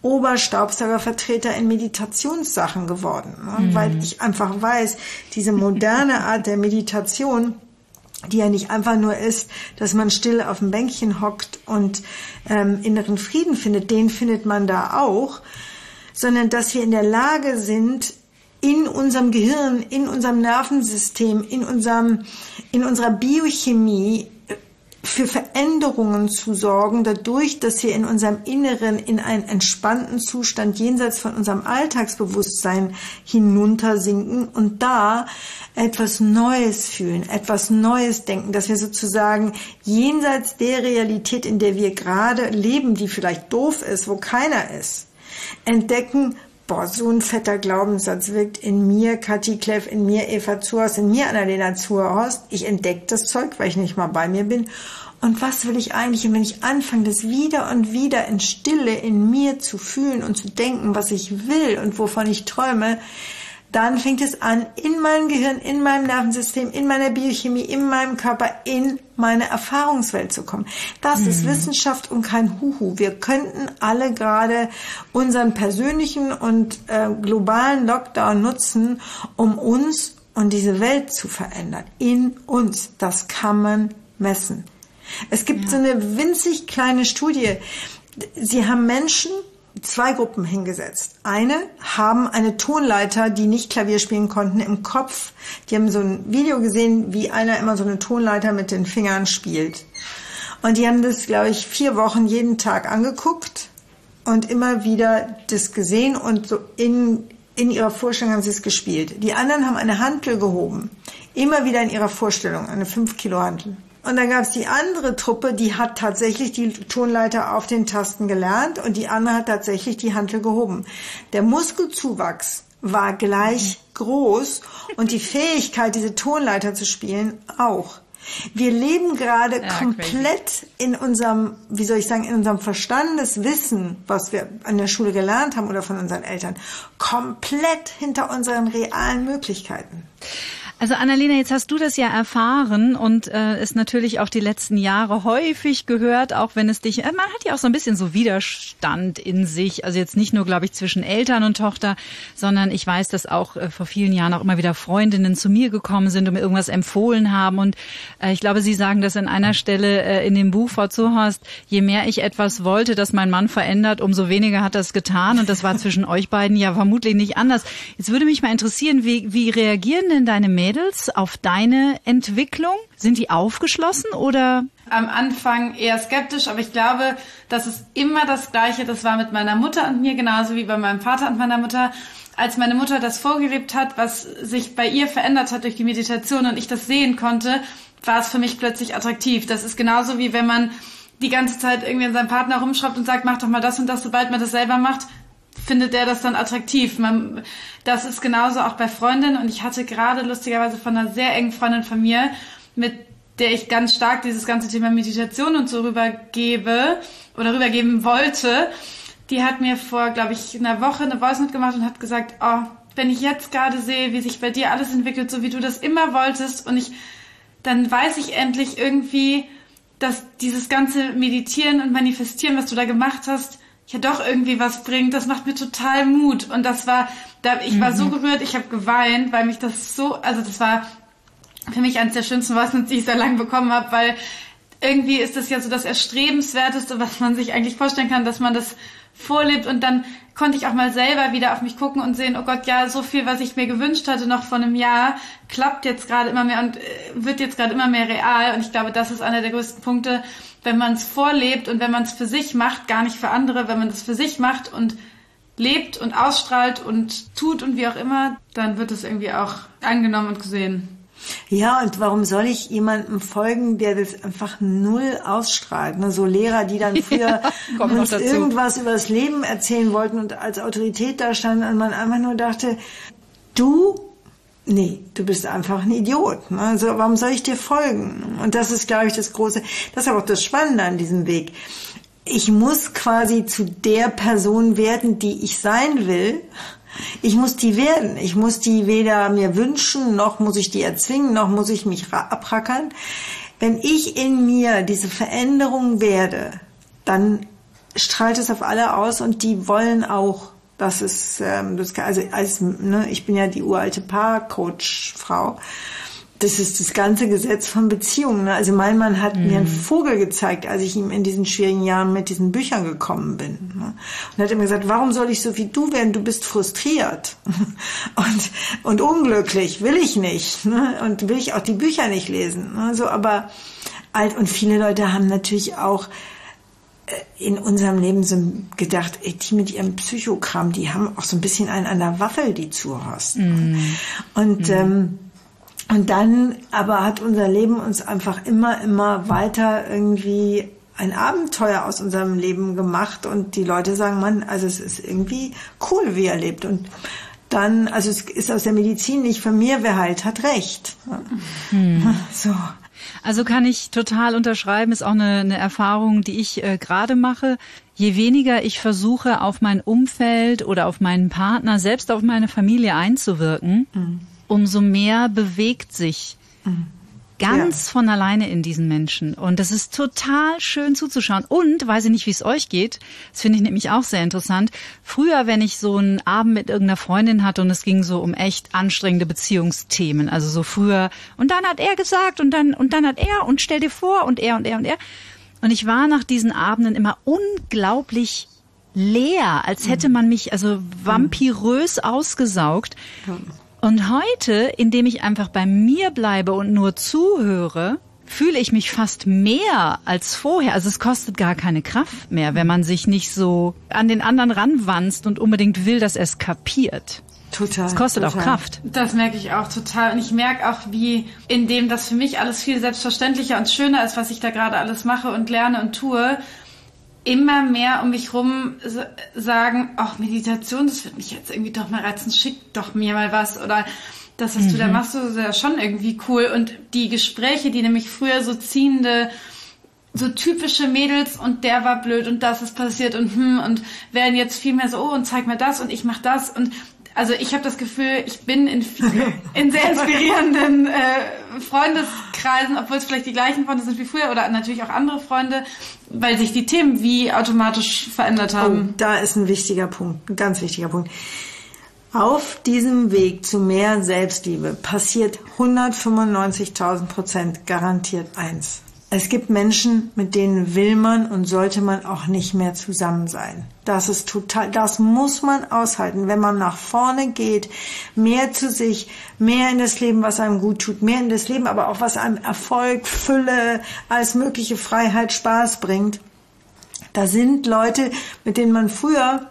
Oberstaubsaugervertreter in Meditationssachen geworden. Ne? Mhm. Weil ich einfach weiß, diese moderne Art der Meditation, die ja nicht einfach nur ist, dass man still auf dem Bänkchen hockt und ähm, inneren Frieden findet, den findet man da auch, sondern dass wir in der Lage sind, in unserem Gehirn, in unserem Nervensystem, in unserem, in unserer Biochemie für Veränderungen zu sorgen, dadurch, dass wir in unserem Inneren in einen entspannten Zustand jenseits von unserem Alltagsbewusstsein hinuntersinken und da etwas Neues fühlen, etwas Neues denken, dass wir sozusagen jenseits der Realität, in der wir gerade leben, die vielleicht doof ist, wo keiner ist, entdecken, boah, so ein fetter Glaubenssatz wirkt in mir, Kathi Kleff, in mir, Eva Zuhorst, in mir, Annalena Zuhorst. Ich entdecke das Zeug, weil ich nicht mal bei mir bin. Und was will ich eigentlich? Und wenn ich anfange, das wieder und wieder in Stille in mir zu fühlen und zu denken, was ich will und wovon ich träume, dann fängt es an, in meinem Gehirn, in meinem Nervensystem, in meiner Biochemie, in meinem Körper, in meine Erfahrungswelt zu kommen. Das mhm. ist Wissenschaft und kein Huhu. Wir könnten alle gerade unseren persönlichen und äh, globalen Lockdown nutzen, um uns und diese Welt zu verändern. In uns. Das kann man messen. Es gibt ja. so eine winzig kleine Studie. Sie haben Menschen zwei Gruppen hingesetzt. Eine haben eine Tonleiter, die nicht Klavier spielen konnten, im Kopf. Die haben so ein Video gesehen, wie einer immer so eine Tonleiter mit den Fingern spielt. Und die haben das, glaube ich, vier Wochen jeden Tag angeguckt und immer wieder das gesehen und so in, in ihrer Vorstellung haben sie es gespielt. Die anderen haben eine Hantel gehoben. Immer wieder in ihrer Vorstellung, eine fünf Kilo Hantel. Und dann gab es die andere Truppe, die hat tatsächlich die Tonleiter auf den Tasten gelernt und die andere hat tatsächlich die Hantel gehoben. Der Muskelzuwachs war gleich groß und die Fähigkeit, diese Tonleiter zu spielen, auch. Wir leben gerade ja, komplett crazy. in unserem, wie soll ich sagen, in unserem Verstandeswissen, was wir an der Schule gelernt haben oder von unseren Eltern, komplett hinter unseren realen Möglichkeiten. Also Annalena, jetzt hast du das ja erfahren und äh, ist natürlich auch die letzten Jahre häufig gehört, auch wenn es dich, äh, man hat ja auch so ein bisschen so Widerstand in sich, also jetzt nicht nur, glaube ich, zwischen Eltern und Tochter, sondern ich weiß, dass auch äh, vor vielen Jahren auch immer wieder Freundinnen zu mir gekommen sind und mir irgendwas empfohlen haben und äh, ich glaube, Sie sagen das an einer Stelle äh, in dem Buch, Frau Zuhorst, je mehr ich etwas wollte, dass mein Mann verändert, umso weniger hat er es getan und das war zwischen euch beiden ja vermutlich nicht anders. Jetzt würde mich mal interessieren, wie, wie reagieren denn deine Mädels auf deine Entwicklung? Sind die aufgeschlossen oder? Am Anfang eher skeptisch, aber ich glaube, das ist immer das Gleiche. Das war mit meiner Mutter und mir genauso wie bei meinem Vater und meiner Mutter. Als meine Mutter das vorgelebt hat, was sich bei ihr verändert hat durch die Meditation und ich das sehen konnte, war es für mich plötzlich attraktiv. Das ist genauso wie wenn man die ganze Zeit irgendwie an seinen Partner rumschraubt und sagt, mach doch mal das und das, sobald man das selber macht, findet der das dann attraktiv. Man, das ist genauso auch bei Freundinnen und ich hatte gerade lustigerweise von einer sehr engen Freundin von mir, mit der ich ganz stark dieses ganze Thema Meditation und so rübergebe oder rübergeben wollte, die hat mir vor, glaube ich, einer Woche eine Voice-Note gemacht und hat gesagt, oh, wenn ich jetzt gerade sehe, wie sich bei dir alles entwickelt, so wie du das immer wolltest und ich, dann weiß ich endlich irgendwie, dass dieses ganze Meditieren und Manifestieren, was du da gemacht hast, ja doch irgendwie was bringt, das macht mir total Mut und das war, da ich war so gerührt, ich habe geweint, weil mich das so, also das war für mich eines der schönsten Worte, die ich sehr lange bekommen habe, weil irgendwie ist das ja so das Erstrebenswerteste, was man sich eigentlich vorstellen kann, dass man das vorlebt und dann konnte ich auch mal selber wieder auf mich gucken und sehen, oh Gott, ja, so viel, was ich mir gewünscht hatte noch vor einem Jahr, klappt jetzt gerade immer mehr und wird jetzt gerade immer mehr real und ich glaube, das ist einer der größten Punkte, wenn man es vorlebt und wenn man es für sich macht, gar nicht für andere, wenn man es für sich macht und lebt und ausstrahlt und tut und wie auch immer, dann wird es irgendwie auch angenommen und gesehen. Ja, und warum soll ich jemandem folgen, der das einfach null ausstrahlt? Ne? So Lehrer, die dann früher ja, uns irgendwas über das Leben erzählen wollten und als Autorität da standen und man einfach nur dachte, du, nee, du bist einfach ein Idiot. Ne? Also warum soll ich dir folgen? Und das ist, glaube ich, das Große, das ist aber auch das Spannende an diesem Weg. Ich muss quasi zu der Person werden, die ich sein will. Ich muss die werden. Ich muss die weder mir wünschen, noch muss ich die erzwingen, noch muss ich mich abrackern. Wenn ich in mir diese Veränderung werde, dann strahlt es auf alle aus und die wollen auch, dass es, ähm, das, also als, ne, ich bin ja die uralte Paar-Coach-Frau. Das ist das ganze Gesetz von Beziehungen. Ne? Also mein Mann hat mhm. mir einen Vogel gezeigt, als ich ihm in diesen schwierigen Jahren mit diesen Büchern gekommen bin. Ne? Und hat immer gesagt, warum soll ich so wie du werden? Du bist frustriert und und unglücklich. Will ich nicht. Ne? Und will ich auch die Bücher nicht lesen. Ne? So, aber alt und viele Leute haben natürlich auch in unserem Leben so gedacht, ey, die mit ihrem Psychokram, die haben auch so ein bisschen einen an der Waffel, die Zuhorst. Mm. Und, mm. ähm, und dann aber hat unser Leben uns einfach immer, immer weiter irgendwie ein Abenteuer aus unserem Leben gemacht und die Leute sagen, Mann, also es ist irgendwie cool, wie er lebt. Und dann, also es ist aus der Medizin nicht von mir, wer heilt, hat recht. Mm. So. Also kann ich total unterschreiben, ist auch eine, eine Erfahrung, die ich äh, gerade mache. Je weniger ich versuche, auf mein Umfeld oder auf meinen Partner, selbst auf meine Familie einzuwirken, mhm. umso mehr bewegt sich mhm. ganz ja. von alleine in diesen Menschen. Und das ist total schön zuzuschauen. Und, weiß ich nicht, wie es euch geht, das finde ich nämlich auch sehr interessant. Früher, wenn ich so einen Abend mit irgendeiner Freundin hatte und es ging so um echt anstrengende Beziehungsthemen, also so früher, und dann hat er gesagt und dann und dann hat er und stell dir vor und er und er und er. Und ich war nach diesen Abenden immer unglaublich leer, als hätte man mich also vampirös ausgesaugt. Und heute, indem ich einfach bei mir bleibe und nur zuhöre, fühle ich mich fast mehr als vorher. Also es kostet gar keine Kraft mehr, wenn man sich nicht so an den anderen ranwanzt und unbedingt will, dass er es kapiert. Total. Es kostet total. auch Kraft. Das merke ich auch total. Und ich merke auch, wie indem das für mich alles viel selbstverständlicher und schöner ist, was ich da gerade alles mache und lerne und tue, immer mehr um mich rum sagen, ach, Meditation, das wird mich jetzt irgendwie doch mal reizen, schick doch mir mal was. Oder das, was mhm. du da machst, ist ja schon irgendwie cool. Und die Gespräche, die nämlich früher so ziehende, so typische Mädels und der war blöd und das ist passiert und hm und werden jetzt viel mehr so, oh und zeig mir das und ich mach das und also ich habe das Gefühl, ich bin in, in sehr inspirierenden äh, Freundeskreisen, obwohl es vielleicht die gleichen Freunde sind wie früher oder natürlich auch andere Freunde, weil sich die Themen wie automatisch verändert haben. Oh, da ist ein wichtiger Punkt, ein ganz wichtiger Punkt. Auf diesem Weg zu mehr Selbstliebe passiert hundertfünfundneunzigtausend Prozent garantiert eins. Es gibt Menschen, mit denen will man und sollte man auch nicht mehr zusammen sein. Das ist total, das muss man aushalten, wenn man nach vorne geht, mehr zu sich, mehr in das Leben, was einem gut tut, mehr in das Leben, aber auch was einem Erfolg, Fülle, als mögliche Freiheit, Spaß bringt. Da sind Leute, mit denen man früher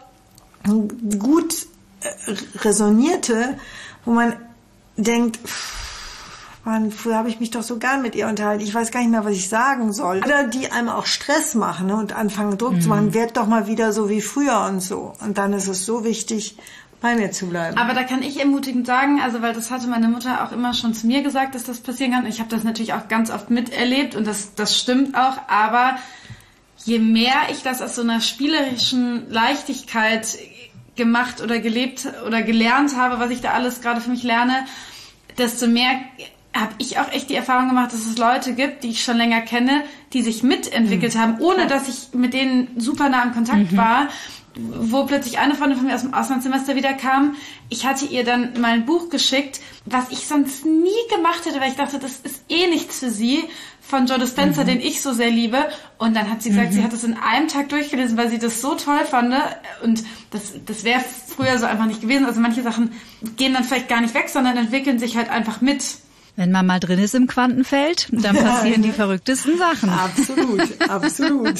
gut resonierte, wo man denkt, Mann, früher habe ich mich doch so gern mit ihr unterhalten. Ich weiß gar nicht mehr, was ich sagen soll. Oder die einem auch Stress machen, ne, und anfangen Druck mhm. zu machen. Werd doch mal wieder so wie früher und so. Und dann ist es so wichtig, bei mir zu bleiben. Aber da kann ich ermutigend sagen, also weil das hatte meine Mutter auch immer schon zu mir gesagt, dass das passieren kann. Ich habe das natürlich auch ganz oft miterlebt und das, das stimmt auch. Aber je mehr ich das aus so einer spielerischen Leichtigkeit gemacht oder gelebt oder gelernt habe, was ich da alles gerade für mich lerne, desto mehr habe ich auch echt die Erfahrung gemacht, dass es Leute gibt, die ich schon länger kenne, die sich mitentwickelt mhm. haben, ohne dass ich mit denen super nah im Kontakt mhm. war, wo plötzlich eine Freundin von mir aus dem Auslandssemester wieder kam. Ich hatte ihr dann mal ein Buch geschickt, was ich sonst nie gemacht hätte, weil ich dachte, das ist eh nichts für sie, von Joe Dispenza, mhm. den ich so sehr liebe. Und dann hat sie gesagt, mhm. sie hat es in einem Tag durchgelesen, weil sie das so toll fand. Und das, das wäre früher so einfach nicht gewesen. Also manche Sachen gehen dann vielleicht gar nicht weg, sondern entwickeln sich halt einfach mit. Wenn man mal drin ist im Quantenfeld, dann passieren die verrücktesten Sachen. Absolut, absolut.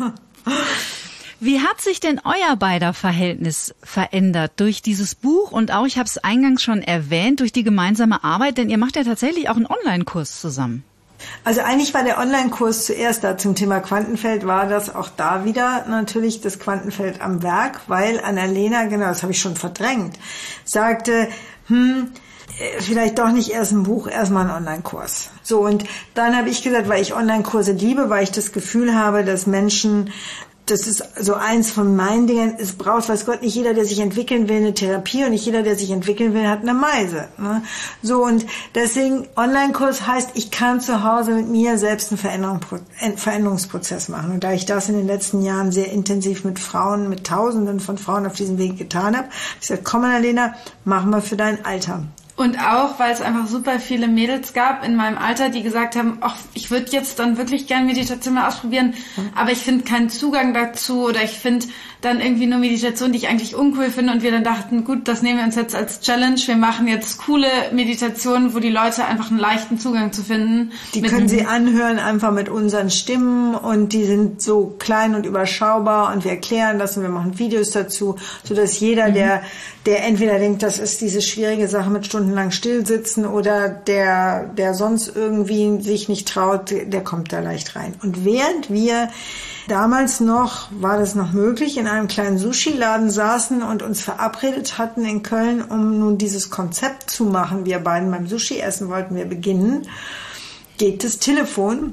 Wie hat sich denn euer beider Verhältnis verändert durch dieses Buch und auch, ich habe es eingangs schon erwähnt, durch die gemeinsame Arbeit, denn ihr macht ja tatsächlich auch einen Online-Kurs zusammen. Also eigentlich war der Online-Kurs zuerst da zum Thema Quantenfeld, war das auch da wieder natürlich das Quantenfeld am Werk, weil Annalena, genau, das habe ich schon verdrängt, sagte, hm, vielleicht doch nicht erst ein Buch, erstmal einen Online-Kurs. So, und dann habe ich gesagt, weil ich Online-Kurse liebe, weil ich das Gefühl habe, dass Menschen, das ist so eins von meinen Dingen, es braucht, weiß Gott, nicht jeder, der sich entwickeln will, eine Therapie und nicht jeder, der sich entwickeln will, hat eine Meise. Ne? So, und deswegen, Online-Kurs heißt, ich kann zu Hause mit mir selbst einen Veränderung, Veränderungsprozess machen. Und da ich das in den letzten Jahren sehr intensiv mit Frauen, mit Tausenden von Frauen auf diesem Weg getan habe, habe ich gesagt, komm Annalena, machen wir für dein Alter. Und auch, weil es einfach super viele Mädels gab in meinem Alter, die gesagt haben, ach, ich würde jetzt dann wirklich gern Meditation mal ausprobieren, mhm. aber ich finde keinen Zugang dazu oder ich finde dann irgendwie nur Meditation, die ich eigentlich uncool finde und wir dann dachten, gut, das nehmen wir uns jetzt als Challenge, wir machen jetzt coole Meditationen, wo die Leute einfach einen leichten Zugang zu finden. Die können sie anhören einfach mit unseren Stimmen und die sind so klein und überschaubar und wir erklären das und wir machen Videos dazu, sodass jeder, mhm. der der entweder denkt, das ist diese schwierige Sache mit stundenlang stillsitzen oder der, der sonst irgendwie sich nicht traut, der kommt da leicht rein. Und während wir damals noch, war das noch möglich, in einem kleinen Sushi-Laden saßen und uns verabredet hatten in Köln, um nun dieses Konzept zu machen, wir beiden beim Sushi-Essen wollten wir beginnen, geht das Telefon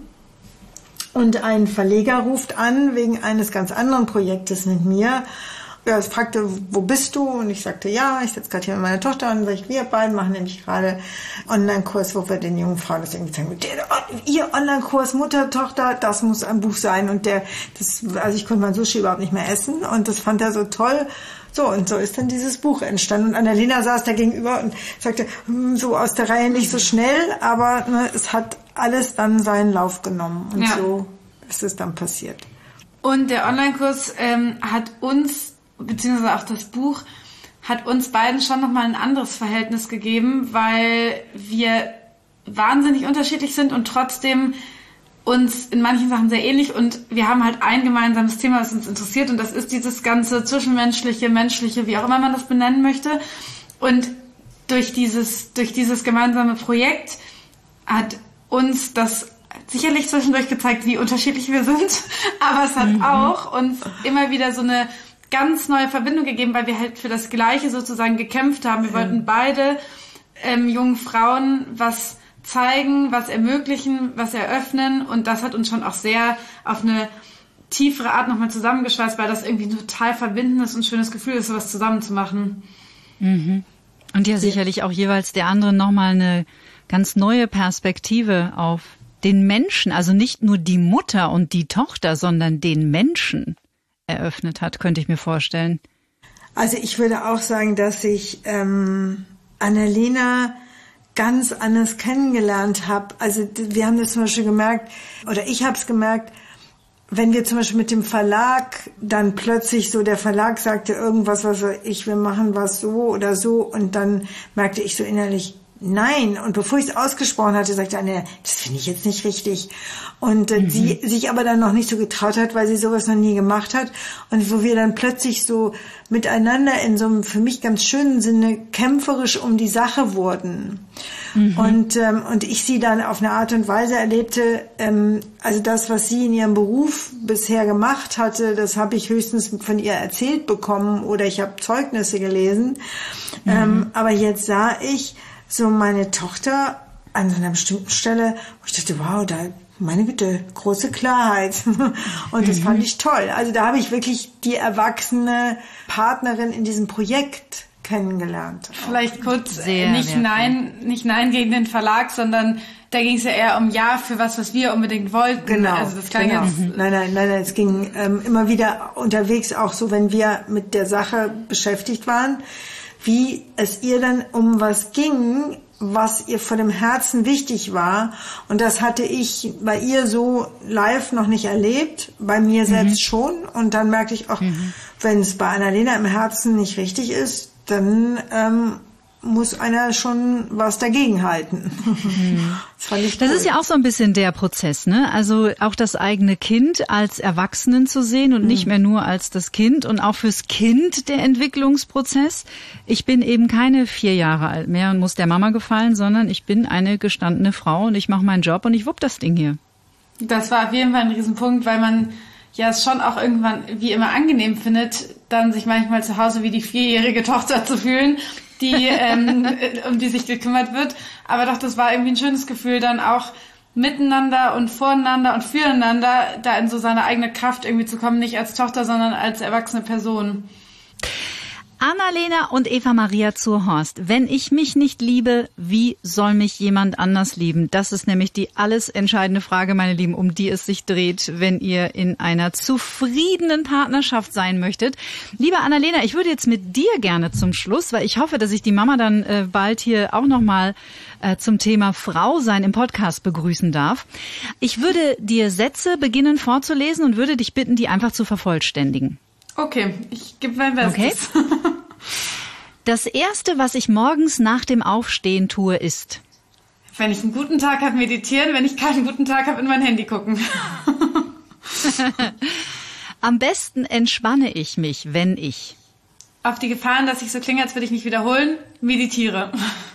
und ein Verleger ruft an wegen eines ganz anderen Projektes mit mir. Ja, es fragte, wo bist du? Und ich sagte, ja, ich sitze gerade hier mit meiner Tochter und sag ich, wir beiden machen nämlich gerade Online-Kurs, wo wir den jungen Frauen das irgendwie zeigen. Der, ihr Online-Kurs, Mutter, Tochter, das muss ein Buch sein. Und der, das, also ich konnte mein Sushi überhaupt nicht mehr essen und das fand er so toll. So, und so ist dann dieses Buch entstanden. Und Annalena saß da gegenüber und sagte, hm, so aus der Reihe nicht so schnell, aber ne, es hat alles dann seinen Lauf genommen. Und ja. so ist es dann passiert. Und der Online-Kurs ähm, hat uns beziehungsweise auch das Buch, hat uns beiden schon nochmal ein anderes Verhältnis gegeben, weil wir wahnsinnig unterschiedlich sind und trotzdem uns in manchen Sachen sehr ähnlich und wir haben halt ein gemeinsames Thema, das uns interessiert und das ist dieses ganze zwischenmenschliche, menschliche, wie auch immer man das benennen möchte. Und durch dieses, durch dieses gemeinsame Projekt hat uns das sicherlich zwischendurch gezeigt, wie unterschiedlich wir sind, aber es hat mhm. auch uns immer wieder so eine ganz neue Verbindung gegeben, weil wir halt für das Gleiche sozusagen gekämpft haben. Wir wollten beide ähm, jungen Frauen was zeigen, was ermöglichen, was eröffnen. Und das hat uns schon auch sehr auf eine tiefere Art nochmal zusammengeschweißt, weil das irgendwie ein total verbindendes und schönes Gefühl ist, sowas zusammen zu machen. Mhm. Und ja sicherlich auch jeweils der andere nochmal eine ganz neue Perspektive auf den Menschen, also nicht nur die Mutter und die Tochter, sondern den Menschen eröffnet hat, könnte ich mir vorstellen. Also ich würde auch sagen, dass ich ähm, Annalena ganz anders kennengelernt habe. Also wir haben das zum Beispiel gemerkt, oder ich habe es gemerkt, wenn wir zum Beispiel mit dem Verlag dann plötzlich so, der Verlag sagte irgendwas, was ich, wir machen was so oder so, und dann merkte ich so innerlich, nein. Und bevor ich es ausgesprochen hatte, sagte Anne, das finde ich jetzt nicht richtig. Und äh, mhm. sie sich aber dann noch nicht so getraut hat, weil sie sowas noch nie gemacht hat. Und wo wir dann plötzlich so miteinander in so einem für mich ganz schönen Sinne kämpferisch um die Sache wurden. Mhm. Und ähm, und ich sie dann auf eine Art und Weise erlebte, ähm, also das, was sie in ihrem Beruf bisher gemacht hatte, das habe ich höchstens von ihr erzählt bekommen oder ich habe Zeugnisse gelesen. Mhm. Ähm, aber jetzt sah ich so meine Tochter an so einer bestimmten Stelle, wo ich dachte, wow, da, meine Güte, große Klarheit. Und das mhm. fand ich toll. Also da habe ich wirklich die erwachsene Partnerin in diesem Projekt kennengelernt. Vielleicht kurz, Sehr nicht wertvoll. Nein, nicht Nein gegen den Verlag, sondern da ging es ja eher um Ja für was, was wir unbedingt wollten. Genau. Also das klang genau. jetzt Nein, nein, nein, nein, es ging ähm, immer wieder unterwegs, auch so, wenn wir mit der Sache beschäftigt waren, wie es ihr dann um was ging, was ihr von dem Herzen wichtig war. Und das hatte ich bei ihr so live noch nicht erlebt, bei mir mhm. selbst schon. Und dann merkte ich auch, mhm. wenn es bei Annalena im Herzen nicht richtig ist, dann ähm, muss einer schon was dagegen halten. Mhm. Das fand ich cool. Das ist ja auch so ein bisschen der Prozess, ne? Also auch das eigene Kind als Erwachsenen zu sehen und mhm. nicht mehr nur als das Kind, und auch fürs Kind der Entwicklungsprozess. Ich bin eben keine vier Jahre alt mehr und muss der Mama gefallen, sondern ich bin eine gestandene Frau und ich mache meinen Job und ich wupp das Ding hier. Das war auf jeden Fall ein Riesenpunkt, weil man ja es schon auch irgendwann wie immer angenehm findet, dann sich manchmal zu Hause wie die vierjährige Tochter zu fühlen, die ähm, um die sich gekümmert wird. Aber doch, das war irgendwie ein schönes Gefühl, dann auch miteinander und voreinander und füreinander da in so seine eigene Kraft irgendwie zu kommen, nicht als Tochter, sondern als erwachsene Person. Annalena und Eva Maria Zurhorst. Wenn ich mich nicht liebe, wie soll mich jemand anders lieben? Das ist nämlich die alles entscheidende Frage, meine Lieben, um die es sich dreht, wenn ihr in einer zufriedenen Partnerschaft sein möchtet. Liebe Annalena, ich würde jetzt mit dir gerne zum Schluss, weil ich hoffe, dass ich die Mama dann äh, bald hier auch nochmal äh, zum Thema Frau sein im Podcast begrüßen darf. Ich würde dir Sätze beginnen vorzulesen und würde dich bitten, die einfach zu vervollständigen. Okay, ich gebe mein Bestes. Okay. Das Erste, was ich morgens nach dem Aufstehen tue, ist? Wenn ich einen guten Tag habe, meditieren. Wenn ich keinen guten Tag habe, in mein Handy gucken. Am besten entspanne ich mich, wenn ich? Auf die Gefahren, dass ich so klinge, als würde ich mich wiederholen, meditiere.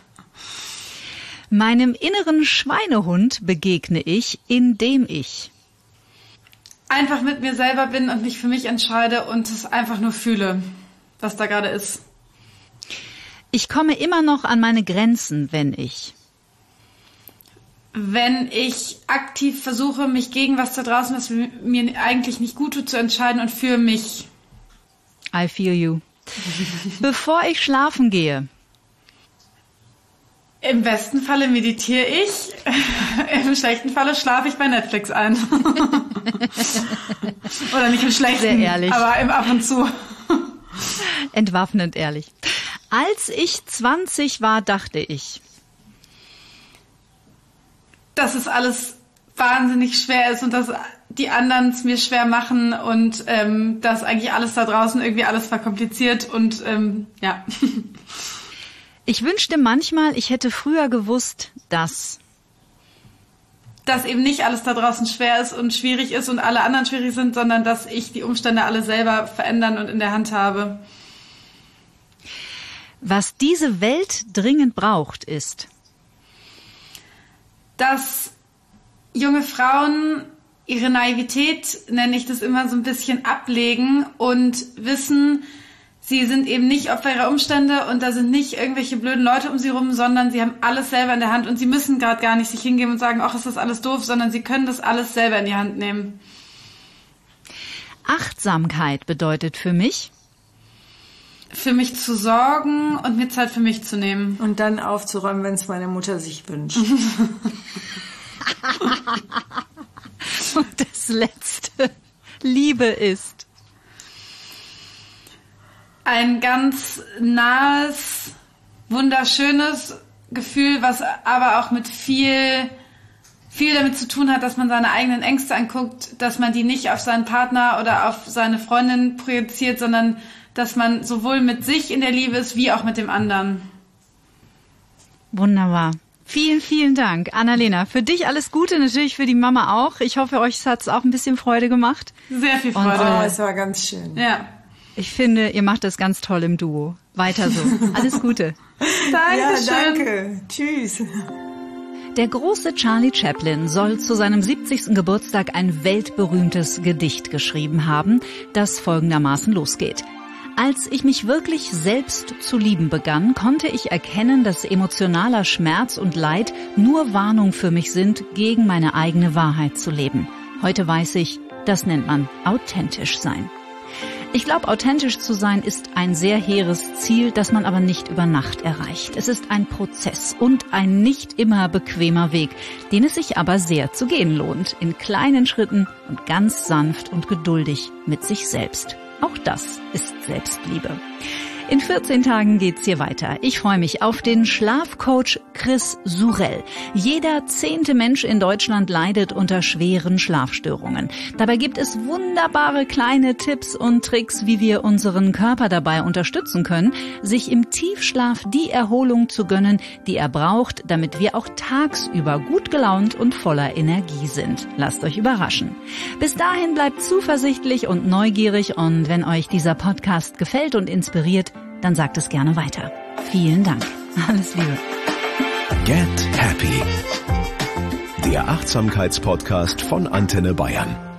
Meinem inneren Schweinehund begegne ich, indem ich? Einfach mit mir selber bin und mich für mich entscheide und es einfach nur fühle, was da gerade ist. Ich komme immer noch an meine Grenzen, wenn ich? Wenn ich aktiv versuche, mich gegen was da draußen, was mir eigentlich nicht gut tut, zu entscheiden und für mich. I feel you. Bevor ich schlafen gehe? Im besten Falle meditiere ich, im schlechten Falle schlafe ich bei Netflix ein. Oder nicht im schlechten, sehr ehrlich, aber im ab und zu. Entwaffnend ehrlich. Als ich zwanzig war, dachte ich, dass es alles wahnsinnig schwer ist und dass die anderen es mir schwer machen und ähm, dass eigentlich alles da draußen irgendwie alles verkompliziert und ähm, ja. Ich wünschte manchmal, ich hätte früher gewusst, dass... Dass eben nicht alles da draußen schwer ist und schwierig ist und alle anderen schwierig sind, sondern dass ich die Umstände alle selber verändern und in der Hand habe. Was diese Welt dringend braucht, ist... Dass junge Frauen ihre Naivität, nenne ich das immer, so ein bisschen ablegen und wissen, sie sind eben nicht Opfer ihrer Umstände und da sind nicht irgendwelche blöden Leute um sie rum, sondern sie haben alles selber in der Hand und sie müssen gerade gar nicht sich hingeben und sagen, ach, ist das alles doof, sondern sie können das alles selber in die Hand nehmen. Achtsamkeit bedeutet für mich, für mich zu sorgen und mir Zeit für mich zu nehmen. Und dann aufzuräumen, wenn es meine Mutter sich wünscht. Und das Letzte, Liebe ist ein ganz nahes, wunderschönes Gefühl, was aber auch mit viel, viel damit zu tun hat, dass man seine eigenen Ängste anguckt, dass man die nicht auf seinen Partner oder auf seine Freundin projiziert, sondern dass man sowohl mit sich in der Liebe ist, wie auch mit dem anderen. Wunderbar. Vielen, vielen Dank, Annalena. Für dich alles Gute, natürlich für die Mama auch. Ich hoffe, euch hat es auch ein bisschen Freude gemacht. Sehr viel Freude. Und, oh, es war ganz schön. Ja. Ich finde, ihr macht das ganz toll im Duo. Weiter so. Alles Gute. Dankeschön. Ja, danke. Tschüss. Der große Charlie Chaplin soll zu seinem siebzigsten Geburtstag ein weltberühmtes Gedicht geschrieben haben, das folgendermaßen losgeht. Als ich mich wirklich selbst zu lieben begann, konnte ich erkennen, dass emotionaler Schmerz und Leid nur Warnung für mich sind, gegen meine eigene Wahrheit zu leben. Heute weiß ich, das nennt man authentisch sein. Ich glaube, authentisch zu sein ist ein sehr hehres Ziel, das man aber nicht über Nacht erreicht. Es ist ein Prozess und ein nicht immer bequemer Weg, den es sich aber sehr zu gehen lohnt, in kleinen Schritten und ganz sanft und geduldig mit sich selbst. Auch das ist Selbstliebe. In vierzehn Tagen geht's hier weiter. Ich freue mich auf den Schlafcoach Chris Surell. Jeder zehnte Mensch in Deutschland leidet unter schweren Schlafstörungen. Dabei gibt es wunderbare kleine Tipps und Tricks, wie wir unseren Körper dabei unterstützen können, sich im Tiefschlaf die Erholung zu gönnen, die er braucht, damit wir auch tagsüber gut gelaunt und voller Energie sind. Lasst euch überraschen. Bis dahin bleibt zuversichtlich und neugierig und wenn euch dieser Podcast gefällt und inspiriert, dann sagt es gerne weiter. Vielen Dank. Alles Liebe. Get Happy. Der Achtsamkeitspodcast von Antenne Bayern.